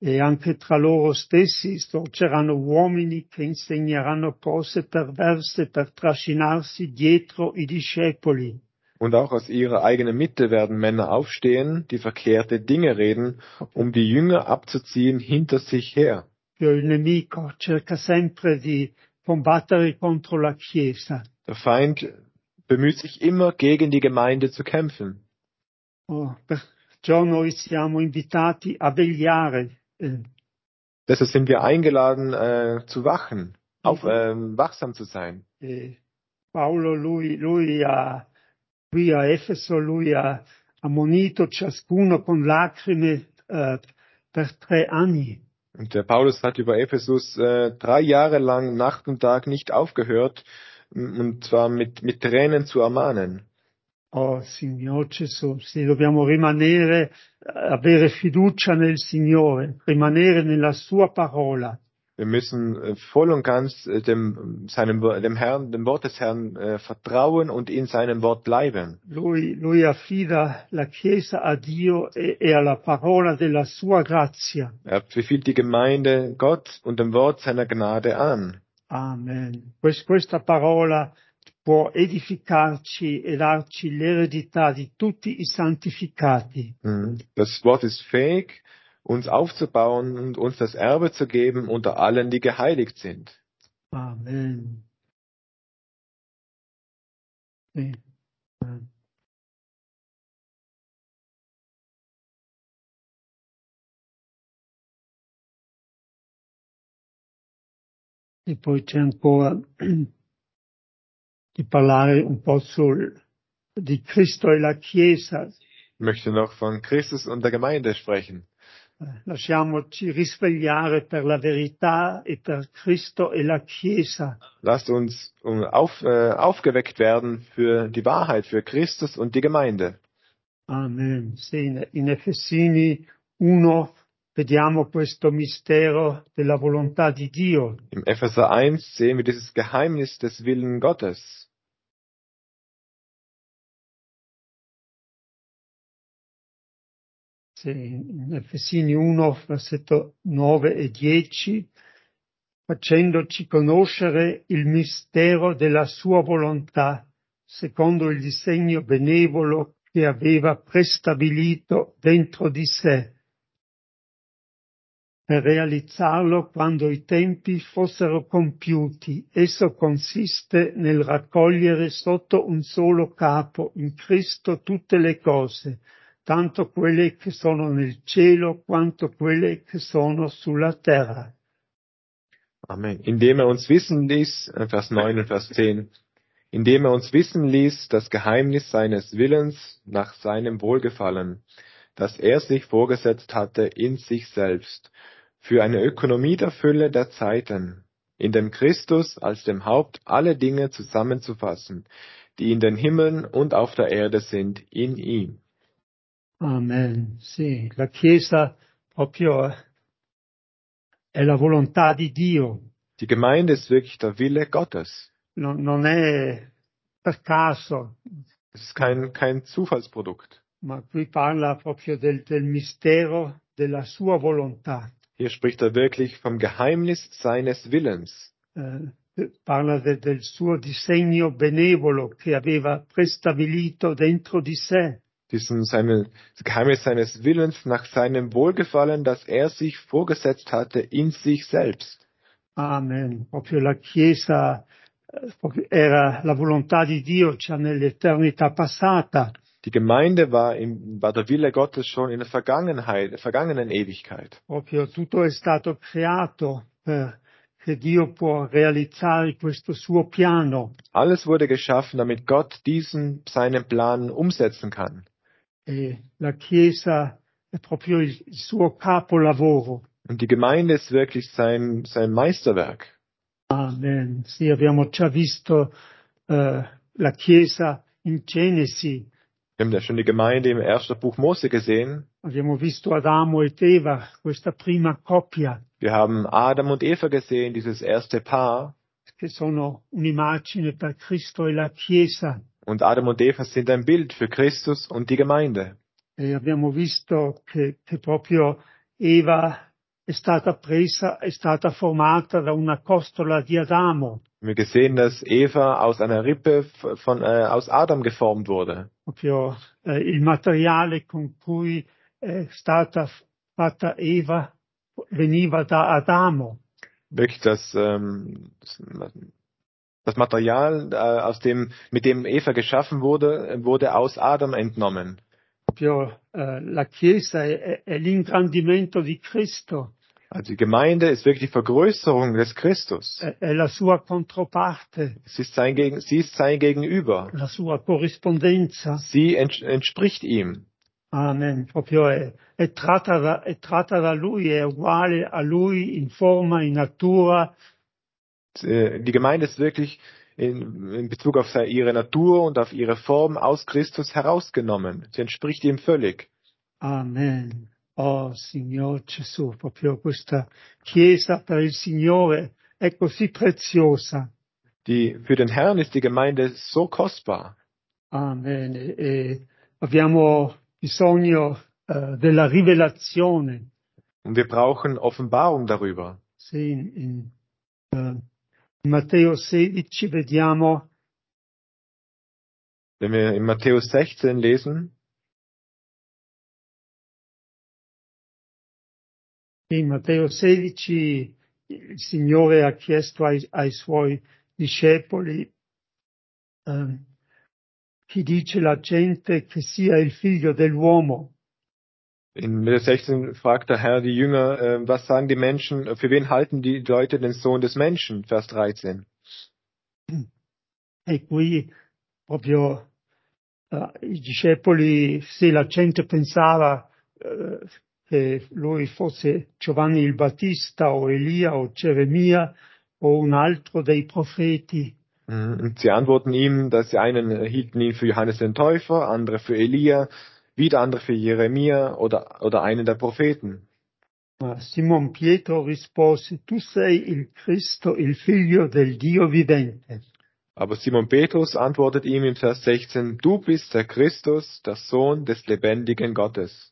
[SPEAKER 1] e anche tra loro stessi sorgeranno uomini che insegneranno cose perverse per trascinarsi dietro i discepoli.
[SPEAKER 2] Und auch aus ihrer eigenen Mitte werden Männer aufstehen, die verkehrte Dinge reden, um die Jünger abzuziehen hinter sich her.
[SPEAKER 1] Il nemico cerca sempre di combattere contro la Chiesa.
[SPEAKER 2] Der Feind bemüht sich immer, gegen die Gemeinde zu kämpfen.
[SPEAKER 1] Oh, perciò noi siamo invitati a vegliare. Eh,
[SPEAKER 2] Deshalb sind wir eingeladen, äh, zu wachen, auf, ähm, wachsam zu sein.
[SPEAKER 1] eh, Paolo, lui, lui ha, qui a Efeso, lui ha ammonito ciascuno con lacrime eh, per tre anni.
[SPEAKER 2] Und der Paulus hat über Ephesus äh, drei Jahre lang Nacht und Tag nicht aufgehört, m- und zwar mit, mit Tränen zu ermahnen.
[SPEAKER 1] Oh Signore Gesù, sì, dobbiamo rimanere, eh, avere fiducia nel Signore, rimanere nella Sua parola.
[SPEAKER 2] Wir müssen äh, voll und ganz äh, dem, seinem, Wo- dem Herrn, dem Wort des Herrn äh, vertrauen und in seinem Wort bleiben.
[SPEAKER 1] Lui, lui affida la Chiesa a Dio e, e alla parola della Sua grazia.
[SPEAKER 2] Er befiehlt die Gemeinde Gott und dem Wort seiner Gnade an.
[SPEAKER 1] Amen. Quest- Questa parola può edificarci e darci l'eredità di tutti i santificati.
[SPEAKER 2] Mhm. Das Wort ist fähig, uns aufzubauen und uns das Erbe zu geben unter allen, die geheiligt sind.
[SPEAKER 1] Amen. Sì. Amen. E poi c'è ancora di parlare un po' sul, di Cristo e la Chiesa.
[SPEAKER 2] Ich möchte noch von Christus und der Gemeinde sprechen.
[SPEAKER 1] Eh, Lasciamoci risvegliare per la verità e per Cristo e la Chiesa.
[SPEAKER 2] Lasst uns um, auf, äh, aufgeweckt werden für die Wahrheit, für Christus und die Gemeinde.
[SPEAKER 1] Amen. Sì, in, in Efesini uno vediamo questo mistero della volontà di Dio.
[SPEAKER 2] Im Epheser eins sehen wir dieses Geheimnis des Willen Gottes.
[SPEAKER 1] Sì, in Efesini uno, versetto nove e dieci, facendoci conoscere il mistero della sua volontà, secondo il disegno benevolo che aveva prestabilito dentro di sé, per realizzarlo quando i tempi fossero compiuti. Esso consiste nel raccogliere sotto un solo capo, in Cristo, tutte le cose, tanto quelle che sono nel cielo quanto quelle che sono sulla terra.
[SPEAKER 2] Amen. Indem er uns wissen ließ, äh, Vers neun und Vers zehn, indem er uns wissen ließ, das Geheimnis seines Willens nach seinem Wohlgefallen, das er sich vorgesetzt hatte in sich selbst, für eine Ökonomie der Fülle der Zeiten, in dem Christus als dem Haupt alle Dinge zusammenzufassen, die in den Himmeln und auf der Erde sind, in ihm.
[SPEAKER 1] Amen. Sì, la Chiesa proprio è la volontà di Dio,
[SPEAKER 2] Die Gemeinde ist wirklich der Wille Gottes.
[SPEAKER 1] non, non è per caso,
[SPEAKER 2] Es ist kein, kein Zufallsprodukt.
[SPEAKER 1] ma qui parla proprio del, del mistero della sua volontà.
[SPEAKER 2] Hier spricht er wirklich vom Geheimnis seines Willens.
[SPEAKER 1] Eh, parla de- del suo disegno benevolo che aveva prestabilito dentro di sé.
[SPEAKER 2] Diesen seine, das Geheimnis seines Willens nach seinem Wohlgefallen, das er sich vorgesetzt hatte in sich selbst.
[SPEAKER 1] Amen. Proprio la Chiesa eh, proprio era la volontà di Dio già nell'eternità passata.
[SPEAKER 2] Die Gemeinde war, im, war der Wille Gottes schon in der Vergangenheit, vergangenen Ewigkeit.
[SPEAKER 1] Proprio tutto è stato creato per che Dio può realizzare questo suo piano.
[SPEAKER 2] Alles wurde geschaffen, damit Gott diesen, seinen Plan umsetzen kann.
[SPEAKER 1] E la Chiesa è proprio il, il suo capolavoro.
[SPEAKER 2] Und die Gemeinde ist wirklich sein, sein Meisterwerk.
[SPEAKER 1] Amen. Sì, abbiamo già visto eh, la Chiesa in Genesi,
[SPEAKER 2] Wir haben ja schon die Gemeinde im ersten Buch Mose gesehen.
[SPEAKER 1] abbiamo visto Adamo ed Eva, questa prima coppia,
[SPEAKER 2] Wir haben Adam und Eva gesehen, dieses erste Paar.
[SPEAKER 1] che sono un'immagine per Cristo e la Chiesa.
[SPEAKER 2] Und Adam und Eva sind ein Bild für Christus und die Gemeinde.
[SPEAKER 1] E abbiamo visto che, che proprio Eva è stata presa, è stata formata da una costola di Adamo.
[SPEAKER 2] Wir haben gesehen, dass Eva aus einer Rippe von, äh, aus Adam geformt wurde.
[SPEAKER 1] Proprio eh, il materiale con cui è stata fatta Eva veniva da Adamo.
[SPEAKER 2] Wirklich das, ähm, das Material, äh, aus dem, mit dem Eva geschaffen wurde, wurde aus Adam entnommen.
[SPEAKER 1] Proprio eh, la Chiesa è, è l'ingrandimento di Cristo,
[SPEAKER 2] Also die Gemeinde ist wirklich die Vergrößerung des Christus.
[SPEAKER 1] è, è la sua controparte,
[SPEAKER 2] Sie ist sein, Gegen, sie ist sein Gegenüber.
[SPEAKER 1] la sua corrispondenza.
[SPEAKER 2] Sie ents, entspricht ihm.
[SPEAKER 1] Amen. Proprio è, è, tratta da, è tratta da Lui, è uguale a Lui in forma, in natura.
[SPEAKER 2] Äh, Die Gemeinde ist wirklich in, in Bezug auf se- ihre Natur und auf ihre Form aus Christus herausgenommen. Sie entspricht ihm völlig.
[SPEAKER 1] Amen. Oh Signor Gesù, proprio questa Chiesa per il Signore è così preziosa.
[SPEAKER 2] Die, für den Herrn ist die Gemeinde so kostbar.
[SPEAKER 1] Amen. E, e abbiamo bisogno eh, della rivelazione.
[SPEAKER 2] Und wir brauchen Offenbarung darüber.
[SPEAKER 1] Sì, in, in, eh, in Matteo sedici vediamo
[SPEAKER 2] Wenn wir in Matthäus sechzehn lesen,
[SPEAKER 1] in Matteo sedici il Signore ha chiesto ai, ai suoi discepoli eh, chi dice la gente che sia il figlio dell'uomo.
[SPEAKER 2] in Matthäus sechzehn fragt der Herr die Jünger, äh, was sagen die Menschen, für wen halten die Leute den Sohn des Menschen? Vers dreizehn.
[SPEAKER 1] E qui proprio eh, i discepoli, sì, la gente pensava eh, che lui fosse Giovanni il Battista o Elia o Geremia o un altro dei profeti.
[SPEAKER 2] Mhm. Und sie antworten ihm, dass die einen hielten ihn für Johannes den Täufer, andere für Elia, wieder andere für Jeremia oder, oder einen der Propheten.
[SPEAKER 1] Ma Simon Pietro rispose, tu sei il Cristo, il figlio del Dio vivente.
[SPEAKER 2] Aber Simon Petrus antwortet ihm im Vers sechzehn, du bist der Christus, der Sohn des lebendigen Gottes.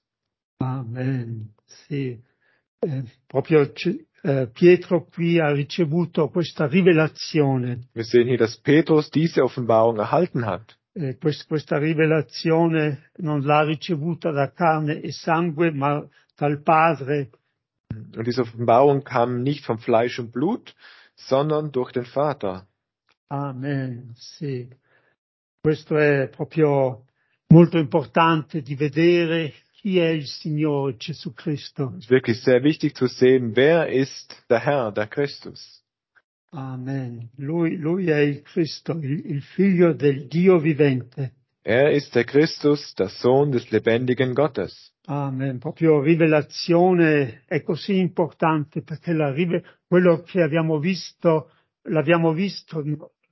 [SPEAKER 1] Amen. Sì. Eh, proprio c- eh, Pietro qui ha ricevuto questa rivelazione.
[SPEAKER 2] Wir sehen hier, dass Petrus diese Offenbarung erhalten hat.
[SPEAKER 1] Eh, quest- questa rivelazione non l'ha ricevuta da carne e sangue, ma dal Padre.
[SPEAKER 2] Und diese Offenbarung kam nicht vom Fleisch und Blut, sondern durch den Vater.
[SPEAKER 1] Amen. Sì. Questo è proprio molto importante di vedere chi è il Signore Gesù Cristo.
[SPEAKER 2] Es ist wirklich sehr wichtig zu sehen, wer ist der Herr, der Christus.
[SPEAKER 1] Amen. Lui, lui è il Cristo, il, il figlio del Dio vivente.
[SPEAKER 2] Er ist der Christus, der Sohn des lebendigen Gottes.
[SPEAKER 1] Amen. Proprio rivelazione è così importante perché la rive- quello che abbiamo visto, l'abbiamo visto,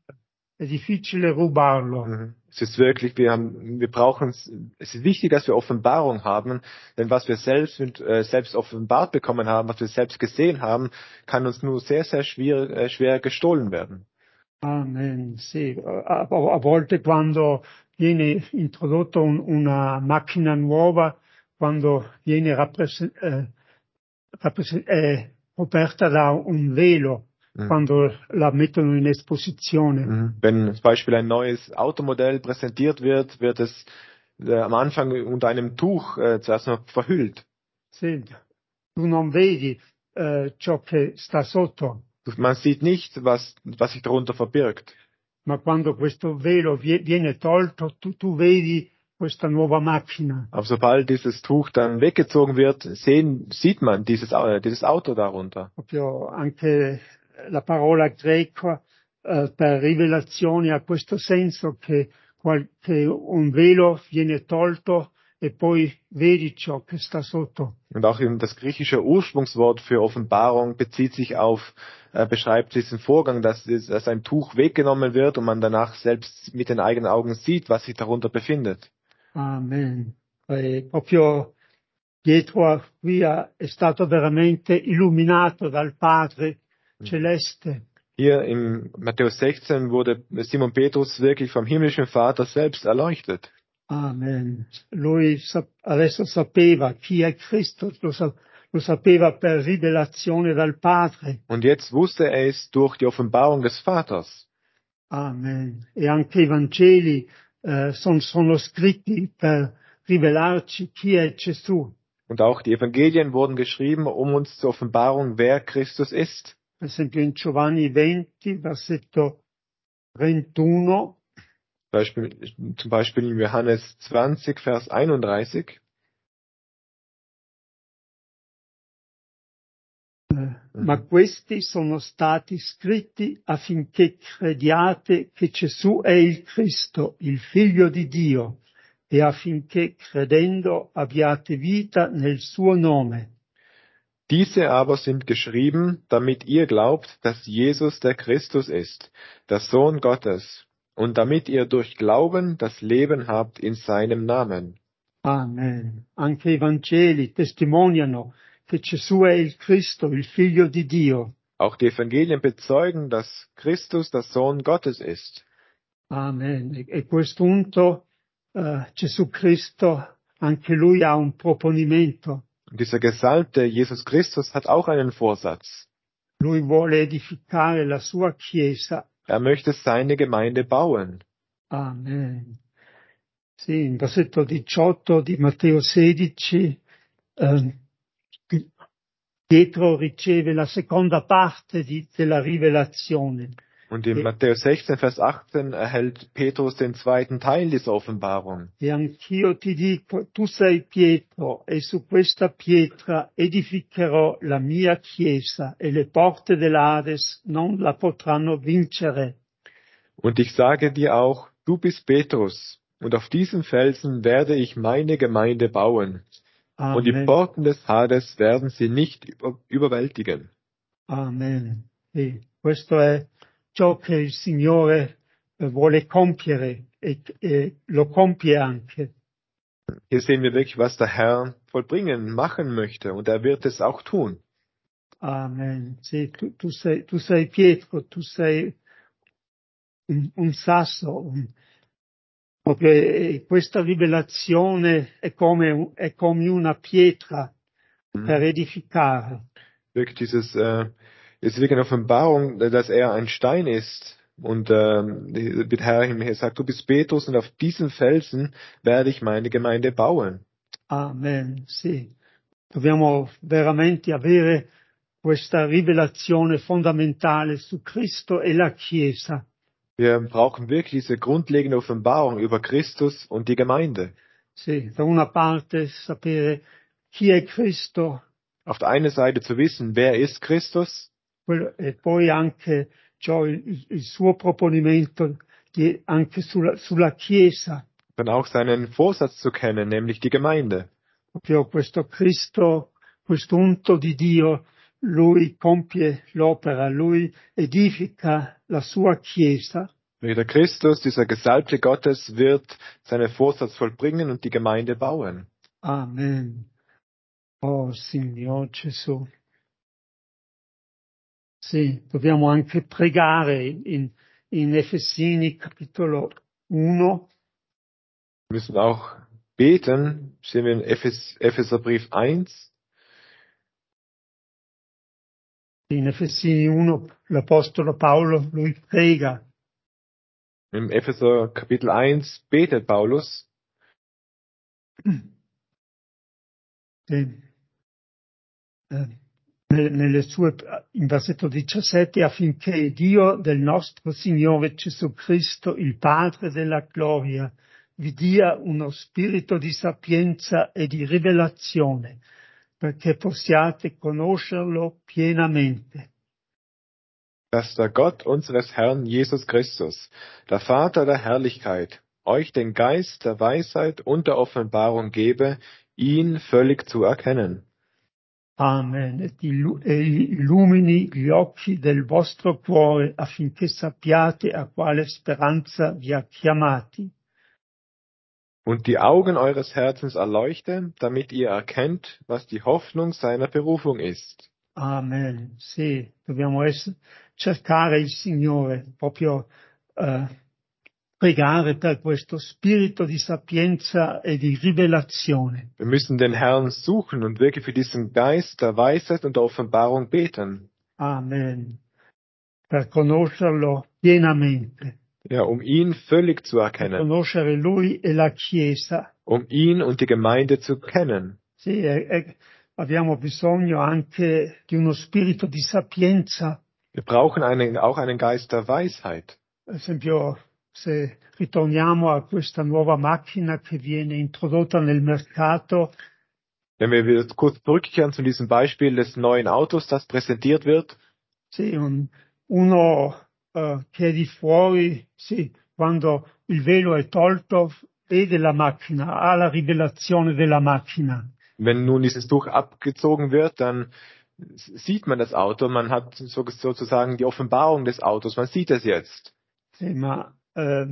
[SPEAKER 1] è difficile rubarlo.
[SPEAKER 2] Mhm. Es ist wirklich, wir haben, wir brauchen, es ist wichtig, dass wir Offenbarung haben, denn was wir selbst, mit, äh, selbst offenbart bekommen haben, was wir selbst gesehen haben, kann uns nur sehr, sehr schwer, äh, schwer gestohlen werden.
[SPEAKER 1] Amen. Sì, a, a volte quando viene introdotto un- una macchina nuova, quando viene rappresen- eh, rappresen- è coperta da un velo,
[SPEAKER 2] Mhm.
[SPEAKER 1] quando la mettono in esposizione.
[SPEAKER 2] Mhm. Wenn zum Beispiel ein neues Automodell präsentiert wird, wird es äh, am Anfang unter einem Tuch äh, zuerst noch verhüllt.
[SPEAKER 1] Sì, tu non vedi eh, ciò che sta sotto,
[SPEAKER 2] Man sieht nicht, was, was sich darunter verbirgt.
[SPEAKER 1] ma quando questo velo vie- viene tolto, tu, tu vedi questa nuova macchina.
[SPEAKER 2] Aber sobald dieses Tuch dann weggezogen wird, sehen, sieht man dieses, Au- dieses Auto darunter.
[SPEAKER 1] Proprio anche la parola greca eh, per rivelazione ha questo senso che, qual- che un velo viene tolto e poi vedi ciò che sta sotto.
[SPEAKER 2] Und auch eben das griechische Ursprungswort für Offenbarung bezieht sich auf, äh, beschreibt diesen Vorgang, dass, es- dass ein Tuch weggenommen wird und man danach selbst mit den eigenen Augen sieht, was sich darunter befindet.
[SPEAKER 1] Amen. E proprio Pietro qui ha- è stato veramente illuminato dal Padre Celeste.
[SPEAKER 2] Hier in Matthäus sechzehn wurde Simon Petrus wirklich vom himmlischen Vater selbst erleuchtet.
[SPEAKER 1] Amen. Lui sa- adesso sapeva chi è Cristo, lo, sa- lo sapeva per rivelazione dal Padre.
[SPEAKER 2] Und jetzt wusste er es durch die Offenbarung des Vaters.
[SPEAKER 1] Amen. E anche i Vangeli eh, son- sono scritti per rivelarci chi è Gesù.
[SPEAKER 2] Und auch die Evangelien wurden geschrieben, um uns zur Offenbarung, wer Christus ist.
[SPEAKER 1] Per esempio in Giovanni venti, versetto trentuno,
[SPEAKER 2] Beispiel, zum Beispiel in Johannes zwanzig, Vers einunddreißig.
[SPEAKER 1] ma questi sono stati scritti affinché crediate che Gesù è il Cristo, il Figlio di Dio, e affinché credendo abbiate vita nel suo nome.
[SPEAKER 2] Diese aber sind geschrieben, damit ihr glaubt, dass Jesus der Christus ist, der Sohn Gottes, und damit ihr durch Glauben das Leben habt in seinem Namen.
[SPEAKER 1] Amen. Anche i Vangeli testimoniano che Gesù è il Cristo, il Figlio di Dio.
[SPEAKER 2] Auch die Evangelien bezeugen, dass Christus der Sohn Gottes ist.
[SPEAKER 1] Amen. E, e quest'unto eh, Gesù Cristo, anche lui ha un proponimento.
[SPEAKER 2] Und dieser Gesalbte Jesus Christus hat auch einen Vorsatz.
[SPEAKER 1] Lui vuole edificare la sua Chiesa.
[SPEAKER 2] Er möchte seine Gemeinde bauen.
[SPEAKER 1] Amen. Sì, in versetto diciotto di Matteo sedici, eh, Pietro riceve la seconda parte di, della rivelazione.
[SPEAKER 2] Und in
[SPEAKER 1] E-
[SPEAKER 2] Matthäus sechzehn, Vers achtzehn erhält Petrus den zweiten Teil dieser Offenbarung.
[SPEAKER 1] E anch'io ti dico, tu sei Pietro, e su questa pietra edificherò la mia chiesa, e le porte dell'Ades non la potranno vincere.
[SPEAKER 2] Und ich sage dir auch, du bist Petrus, und auf diesem Felsen werde ich meine Gemeinde bauen. Und die
[SPEAKER 1] Amen.
[SPEAKER 2] Pforten des Hades werden sie nicht über, überwältigen.
[SPEAKER 1] Amen. E questo è ciò che il Signore eh, vuole compiere e, e lo compie anche.
[SPEAKER 2] Hier sehen wir wirklich, was der Herr vollbringen, machen möchte, und er wird es auch tun.
[SPEAKER 1] Amen. Sì, tu, tu sei, tu sei Pietro, tu sei un, un sasso. un- proprio, e questa rivelazione è come, un- è come una pietra per edificare.
[SPEAKER 2] Wirklich dieses, äh, ist wirklich eine Offenbarung, dass er ein Stein ist. Und ähm, der Herr ihm hier sagt, du bist Petrus, und auf diesen Felsen werde ich meine Gemeinde bauen.
[SPEAKER 1] Amen. Sì. Dobbiamo veramente avere questa rivelazione fondamentale su Cristo e la Chiesa.
[SPEAKER 2] Wir brauchen wirklich diese grundlegende Offenbarung über Christus und die Gemeinde.
[SPEAKER 1] Sì, da una parte sapere chi è Cristo,
[SPEAKER 2] Auf der einen Seite zu wissen, wer ist Christus,
[SPEAKER 1] quello- e poi anche ciò, il, il suo proponimento di- anche sulla, sulla Chiesa.
[SPEAKER 2] dann auch seinen Vorsatz zu kennen, nämlich die Gemeinde.
[SPEAKER 1] Proprio questo Cristo, questo unto di Dio, lui compie l'opera, lui edifica la sua Chiesa.
[SPEAKER 2] Der Christus, dieser Gesalbte Gottes, wird seinen Vorsatz vollbringen und die Gemeinde bauen.
[SPEAKER 1] Amen. Oh Signor Gesù. Sì, dobbiamo anche pregare in, in Efesini capitolo uno,
[SPEAKER 2] Wir müssen auch beten, sehen wir in Ephes Epheserbrief eins.
[SPEAKER 1] in Efesini uno l'Apostolo Paolo, lui prega,
[SPEAKER 2] Im Epheser Kapitel eins betet Paulus,
[SPEAKER 1] eh, eh, nelle, nelle sue, in versetto diciassette, affinché Dio del nostro Signore Gesù Cristo, il Padre della gloria, vi dia uno spirito di sapienza e di rivelazione, perché possiate conoscerlo pienamente.
[SPEAKER 2] dass der Gott unseres Herrn Jesus Christus, der Vater der Herrlichkeit, euch den Geist der Weisheit und der Offenbarung gebe, ihn völlig zu erkennen.
[SPEAKER 1] Amen. Et illu- e illumini gli occhi del vostro cuore affinché sappiate a quale speranza vi ha chiamati.
[SPEAKER 2] Und die Augen eures Herzens erleuchte, damit ihr erkennt, was die Hoffnung seiner Berufung ist.
[SPEAKER 1] Amen. Sì, dobbiamo ess- cercare il Signore proprio eh, pregare per questo spirito di sapienza e di rivelazione.
[SPEAKER 2] Wir müssen den Herrn suchen und wirklich für diesen Geist der Weisheit und der Offenbarung beten.
[SPEAKER 1] Amen. Per conoscerlo pienamente,
[SPEAKER 2] Ja, um ihn völlig zu
[SPEAKER 1] per
[SPEAKER 2] erkennen.
[SPEAKER 1] conoscere Lui e la Chiesa.
[SPEAKER 2] Um ihn und die Gemeinde zu kennen.
[SPEAKER 1] Sì, e- e abbiamo bisogno anche di uno spirito di sapienza.
[SPEAKER 2] Wir brauchen einen, auch einen Geist der Weisheit.
[SPEAKER 1] Per esempio, se ritorniamo a questa nuova macchina che viene introdotta nel mercato,
[SPEAKER 2] Wenn wir wieder kurz zurückkehren zu diesem Beispiel des neuen Autos, das präsentiert wird,
[SPEAKER 1] sì, un- uno eh, che è di fuori, sì, quando il velo è tolto, vede la macchina, ha la rivelazione della macchina.
[SPEAKER 2] wenn nun dieses Tuch abgezogen wird, dann sieht man das Auto, man hat so- sozusagen die Offenbarung des Autos, man sieht es jetzt.
[SPEAKER 1] Sì, ma, eh,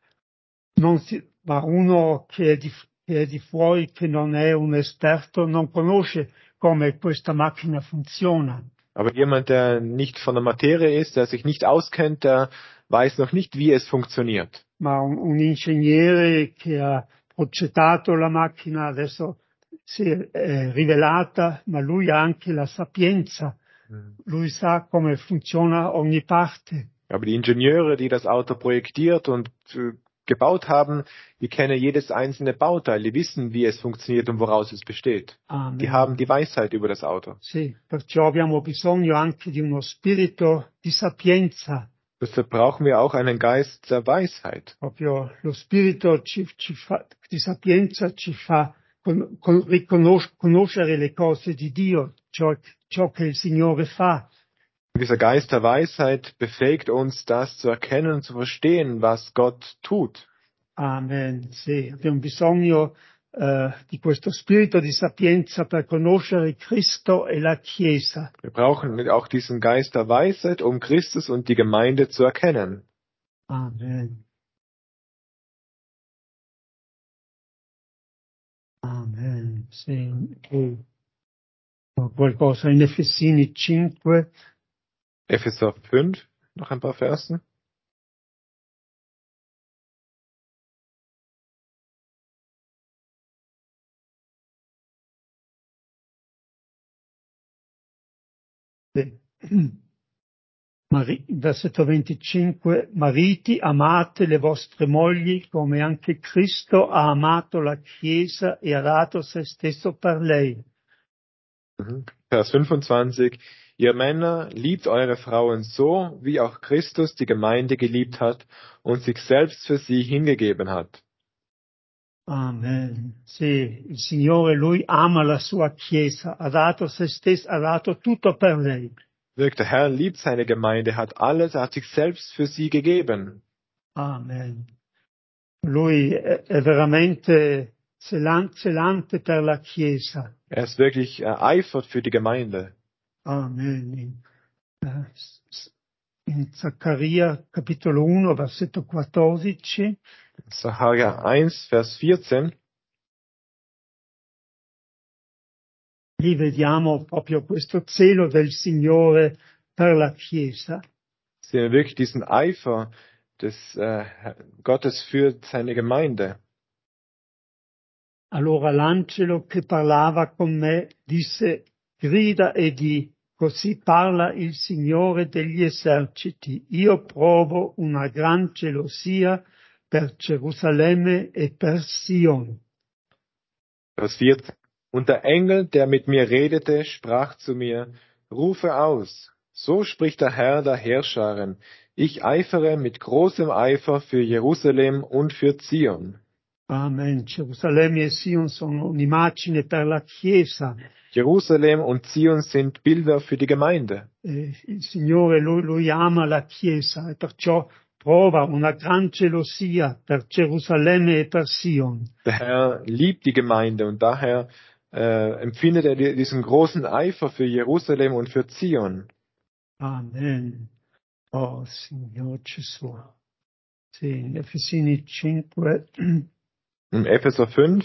[SPEAKER 1] non si- ma uno che è, di, che è di fuori, che non è un esperto, non conosce come questa macchina funziona.
[SPEAKER 2] Aber jemand, der nicht von der Materie ist, der sich nicht auskennt, der weiß noch nicht, wie es funktioniert.
[SPEAKER 1] Ma un, un ingegnere che ha progettato la macchina adesso si è, è rivelata, ma lui ha anche la sapienza. Lui sa come funziona ogni parte.
[SPEAKER 2] Aber die Ingenieure, die das Auto projektiert und äh, gebaut haben, die kennen jedes einzelne Bauteil, die wissen, wie es funktioniert und woraus es besteht.
[SPEAKER 1] Amen.
[SPEAKER 2] Die haben die Weisheit über das Auto.
[SPEAKER 1] Sì, perciò abbiamo bisogno anche di uno spirito di sapienza.
[SPEAKER 2] Deshalb brauchen wir auch einen Geist der Weisheit.
[SPEAKER 1] Proprio lo spirito ci, ci fa, di sapienza ci fa con, con, riconos- conoscere le cose di Dio, ciò, ciò che il Signore fa.
[SPEAKER 2] Dieser Geist der Weisheit befähigt uns, das zu erkennen und zu verstehen, was Gott tut.
[SPEAKER 1] Amen. Sì, abbiamo bisogno eh, di questo spirito di sapienza per conoscere Cristo e la Chiesa.
[SPEAKER 2] Wir brauchen auch diesen Geist der Weisheit, um Christus und die Gemeinde zu erkennen.
[SPEAKER 1] Amen. Amen. Sì. E qualcosa in Efesini cinque.
[SPEAKER 2] Epheser fünf, noch ein paar Versen.
[SPEAKER 1] Mari- Versetto venticinque, mariti, amate le vostre mogli come anche Cristo ha amato la Chiesa e ha dato se stesso per lei.
[SPEAKER 2] Mhm. Vers fünfundzwanzig. Ihr Männer, liebt eure Frauen so, wie auch Christus die Gemeinde geliebt hat und sich selbst für sie hingegeben hat.
[SPEAKER 1] Amen. Sì, il Signore, Lui ama la sua Chiesa, ha dato se stesso, ha dato tutto per lei.
[SPEAKER 2] Wirkt der Herr liebt seine Gemeinde, hat alles, er hat sich selbst für sie gegeben.
[SPEAKER 1] Amen. Lui è, è veramente zelan- zelante per la Chiesa.
[SPEAKER 2] Er ist wirklich er eifert für die Gemeinde.
[SPEAKER 1] Amen. In, eh, s- in Zaccaria capitolo uno, versetto quattordici,
[SPEAKER 2] Sacharja eins, Vers vierzehn.
[SPEAKER 1] lì vediamo proprio questo zelo del Signore per la Chiesa.
[SPEAKER 2] Sehen wir wirklich diesen Eifer des äh, Gottes für seine Gemeinde.
[SPEAKER 1] Allora l'angelo che parlava con me disse, grida e di, così parla il Signore degli eserciti, io provo una gran gelosia per Gerusalemme e per Sion.
[SPEAKER 2] Vers vierzehn. Und der Engel, der mit mir redete, sprach zu mir, rufe aus, so spricht der Herr der Heerscharen, ich eifere mit großem Eifer für Jerusalem und für Zion.
[SPEAKER 1] Amen. Gerusalemme e Sion sono un'immagine per la Chiesa.
[SPEAKER 2] Jerusalem und Zion sind Bilder für die Gemeinde.
[SPEAKER 1] Eh, il Signore, lui, lui ama la Chiesa e perciò prova una gran gelosia per Gerusalemme e per Sion.
[SPEAKER 2] Der Herr liebt die Gemeinde und daher äh, empfindet er die- diesen großen Eifer für Jerusalem und für Zion.
[SPEAKER 1] Amen. Oh, Signore Gesù. Sì, in Efesini cinque,
[SPEAKER 2] Im Epheser fünf,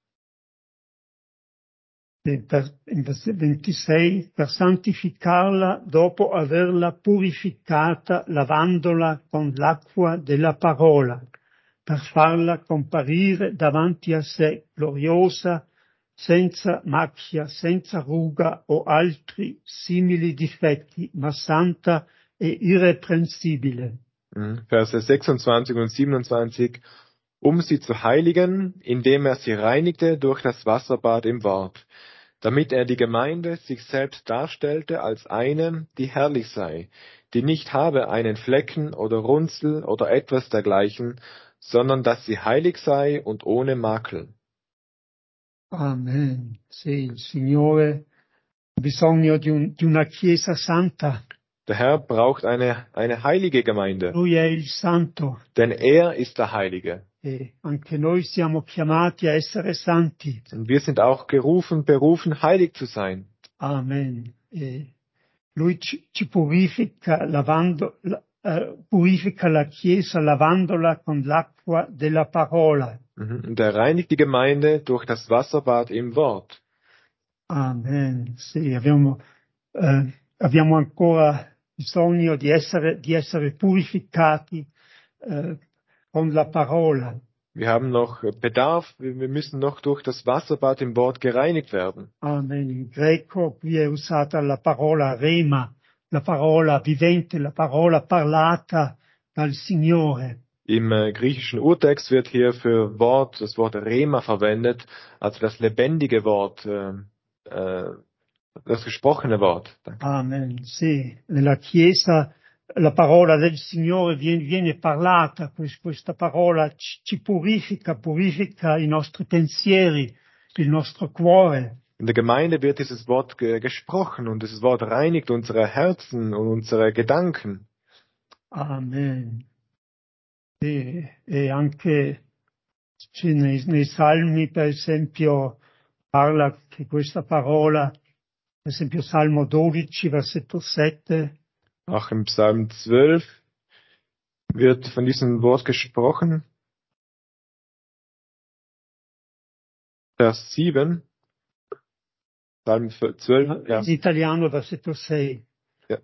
[SPEAKER 1] eh, per, in versetto ventisei, per santificarla dopo averla purificata, lavandola con l'acqua della parola. per farla comparire davanti a sé gloriosa, senza macchia, senza ruga o altri simili difetti, ma santa e irreprensibile.
[SPEAKER 2] Mhm. Verse sechsundzwanzig und siebenundzwanzig. Um sie zu heiligen, indem er sie reinigte durch das Wasserbad im Wort, damit er die Gemeinde sich selbst darstellte als eine, die herrlich sei, die nicht habe einen Flecken oder Runzel oder etwas dergleichen, sondern dass sie heilig sei und ohne Makel.
[SPEAKER 1] Amen. Sì, il Signore ha bisogno di, un- di una Chiesa santa.
[SPEAKER 2] Der Herr braucht eine, eine heilige Gemeinde,
[SPEAKER 1] Lui è il Santo
[SPEAKER 2] denn er ist der Heilige.
[SPEAKER 1] e anche noi siamo chiamati a essere santi.
[SPEAKER 2] Und wir sind auch gerufen, berufen, heilig zu sein.
[SPEAKER 1] Amen. E lui ci, ci purifica lavando, la- eh, purifica la Chiesa lavandola con l'acqua della parola.
[SPEAKER 2] Mhm. Und er reinigt die Gemeinde durch das Wasserbad im Wort.
[SPEAKER 1] Amen. Sì, abbiamo, eh, abbiamo ancora bisogno di essere, di essere purificati eh, con la parola.
[SPEAKER 2] Wir haben noch Bedarf, wir müssen noch durch das Wasserbad im Wort gereinigt werden.
[SPEAKER 1] Amen. In greco qui è usata la parola rema, la parola vivente, la parola parlata dal Signore.
[SPEAKER 2] Im äh, griechischen Urtext wird hier für Wort das Wort Rema verwendet, also das lebendige Wort, äh, äh, das gesprochene Wort. Danke.
[SPEAKER 1] Amen. Sì, nella Chiesa la parola del Signore viene, viene parlata, quest- questa parola ci, ci purifica, purifica i nostri pensieri, il nostro cuore.
[SPEAKER 2] In der Gemeinde wird dieses Wort ge gesprochen und dieses Wort reinigt unsere Herzen und unsere Gedanken.
[SPEAKER 1] Amen. E, e anche c'è nei, nei Salmi, per esempio, parla che questa parola, per esempio Salmo dodici, versetto sette,
[SPEAKER 2] Auch im Psalm zwölf wird von diesem Wort gesprochen. Vers sieben. Psalm zwölf, ja.
[SPEAKER 1] in italiano versetto sei.
[SPEAKER 2] Ja.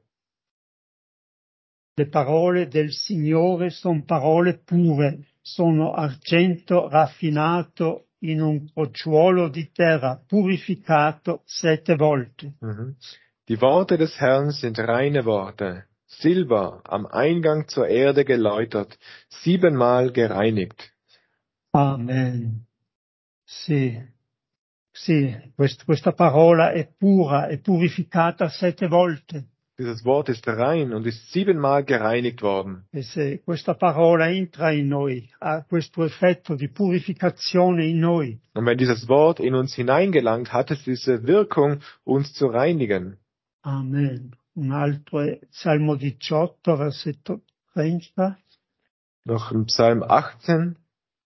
[SPEAKER 1] Le parole del Signore sono parole pure, sono argento raffinato in un crociuolo di terra, purificato sette volte.
[SPEAKER 2] Mhm. Die Worte des Herrn sind reine Worte, Silber am Eingang zur Erde geläutert, siebenmal gereinigt.
[SPEAKER 1] Amen. Sì, sì, quest- questa parola è pura, è purificata sette volte.
[SPEAKER 2] Dieses Wort ist rein und ist siebenmal gereinigt worden.
[SPEAKER 1] E se questa parola entra in noi, ha questo effetto di purificazione in noi.
[SPEAKER 2] Und wenn dieses Wort in uns hineingelangt, hat es diese Wirkung, uns zu reinigen.
[SPEAKER 1] Amen. Un altro è Salmo diciotto, versetto trenta.
[SPEAKER 2] Noch im Psalm achtzehn.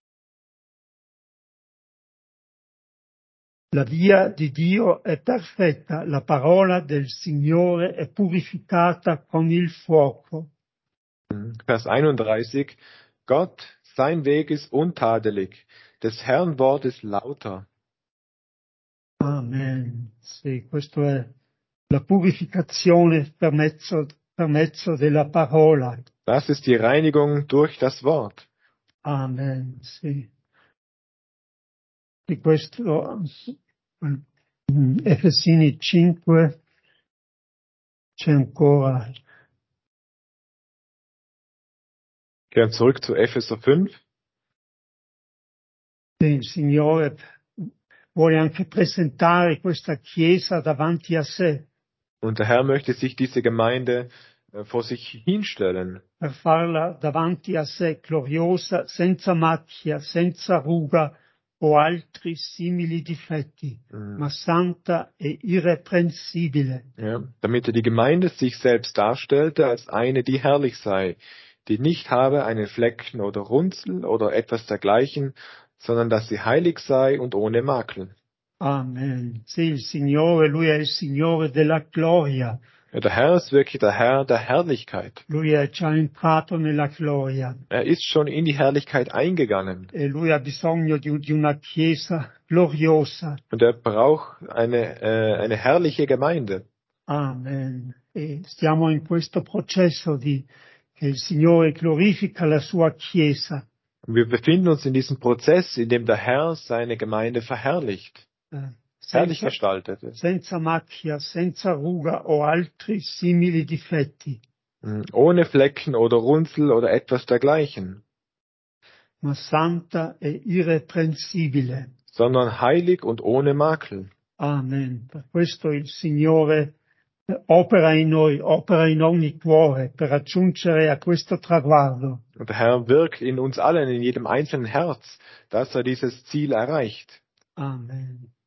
[SPEAKER 1] La via di Dio è perfetta, la parola del Signore è purificata con il fuoco.
[SPEAKER 2] Vers einunddreißig. Gott, sein Weg ist untadelig, des Herrn Wort ist lauter.
[SPEAKER 1] Amen. Sì, questo è la purificazione per mezzo, per mezzo della parola.
[SPEAKER 2] Das ist die Reinigung durch das Wort.
[SPEAKER 1] Amen. Sì. Di questo in Efesini cinque c'è ancora.
[SPEAKER 2] Kehren zurück zu Epheser fünf.
[SPEAKER 1] Il Signore vuole anche presentare questa Chiesa davanti a sé
[SPEAKER 2] Und der Herr möchte sich diese Gemeinde äh, vor sich hinstellen,
[SPEAKER 1] per farla davanti a sé gloriosa, senza macchia, senza ruga o altri simili difetti,
[SPEAKER 2] Mm.
[SPEAKER 1] ma santa e irreprensibile.
[SPEAKER 2] ja, damit er die Gemeinde sich selbst darstellte als eine, die herrlich sei, die nicht habe einen Flecken oder Runzel oder etwas dergleichen, sondern dass sie heilig sei und ohne Makel.
[SPEAKER 1] Amen. Sì, il Signore, Lui è il Signore della gloria.
[SPEAKER 2] Ja, der Herr ist wirklich der Herr der Herrlichkeit.
[SPEAKER 1] Lui è già entrato nella gloria
[SPEAKER 2] Er ist schon in die Herrlichkeit eingegangen
[SPEAKER 1] e Lui ha bisogno di, di una Chiesa gloriosa.
[SPEAKER 2] und er braucht eine, äh, eine herrliche Gemeinde.
[SPEAKER 1] Amen. E stiamo in questo processo di che il Signore glorifica la sua Chiesa.
[SPEAKER 2] Und wir befinden uns in diesem Prozess, in dem der Herr seine Gemeinde verherrlicht,
[SPEAKER 1] eh,
[SPEAKER 2] herrlich
[SPEAKER 1] senza,
[SPEAKER 2] gestaltet.
[SPEAKER 1] senza macchia, senza ruga o altri simili difetti,
[SPEAKER 2] Mm, ohne Flecken oder Runzel oder etwas dergleichen,
[SPEAKER 1] ma santa e irreprensibile.
[SPEAKER 2] sondern heilig und ohne Makel.
[SPEAKER 1] Amen. Per questo il Signore eh, opera in noi, opera in ogni cuore per raggiungere a questo traguardo.
[SPEAKER 2] Und der Herr wirkt in uns allen, in jedem einzelnen Herz, dass er dieses Ziel erreicht.
[SPEAKER 1] Amen.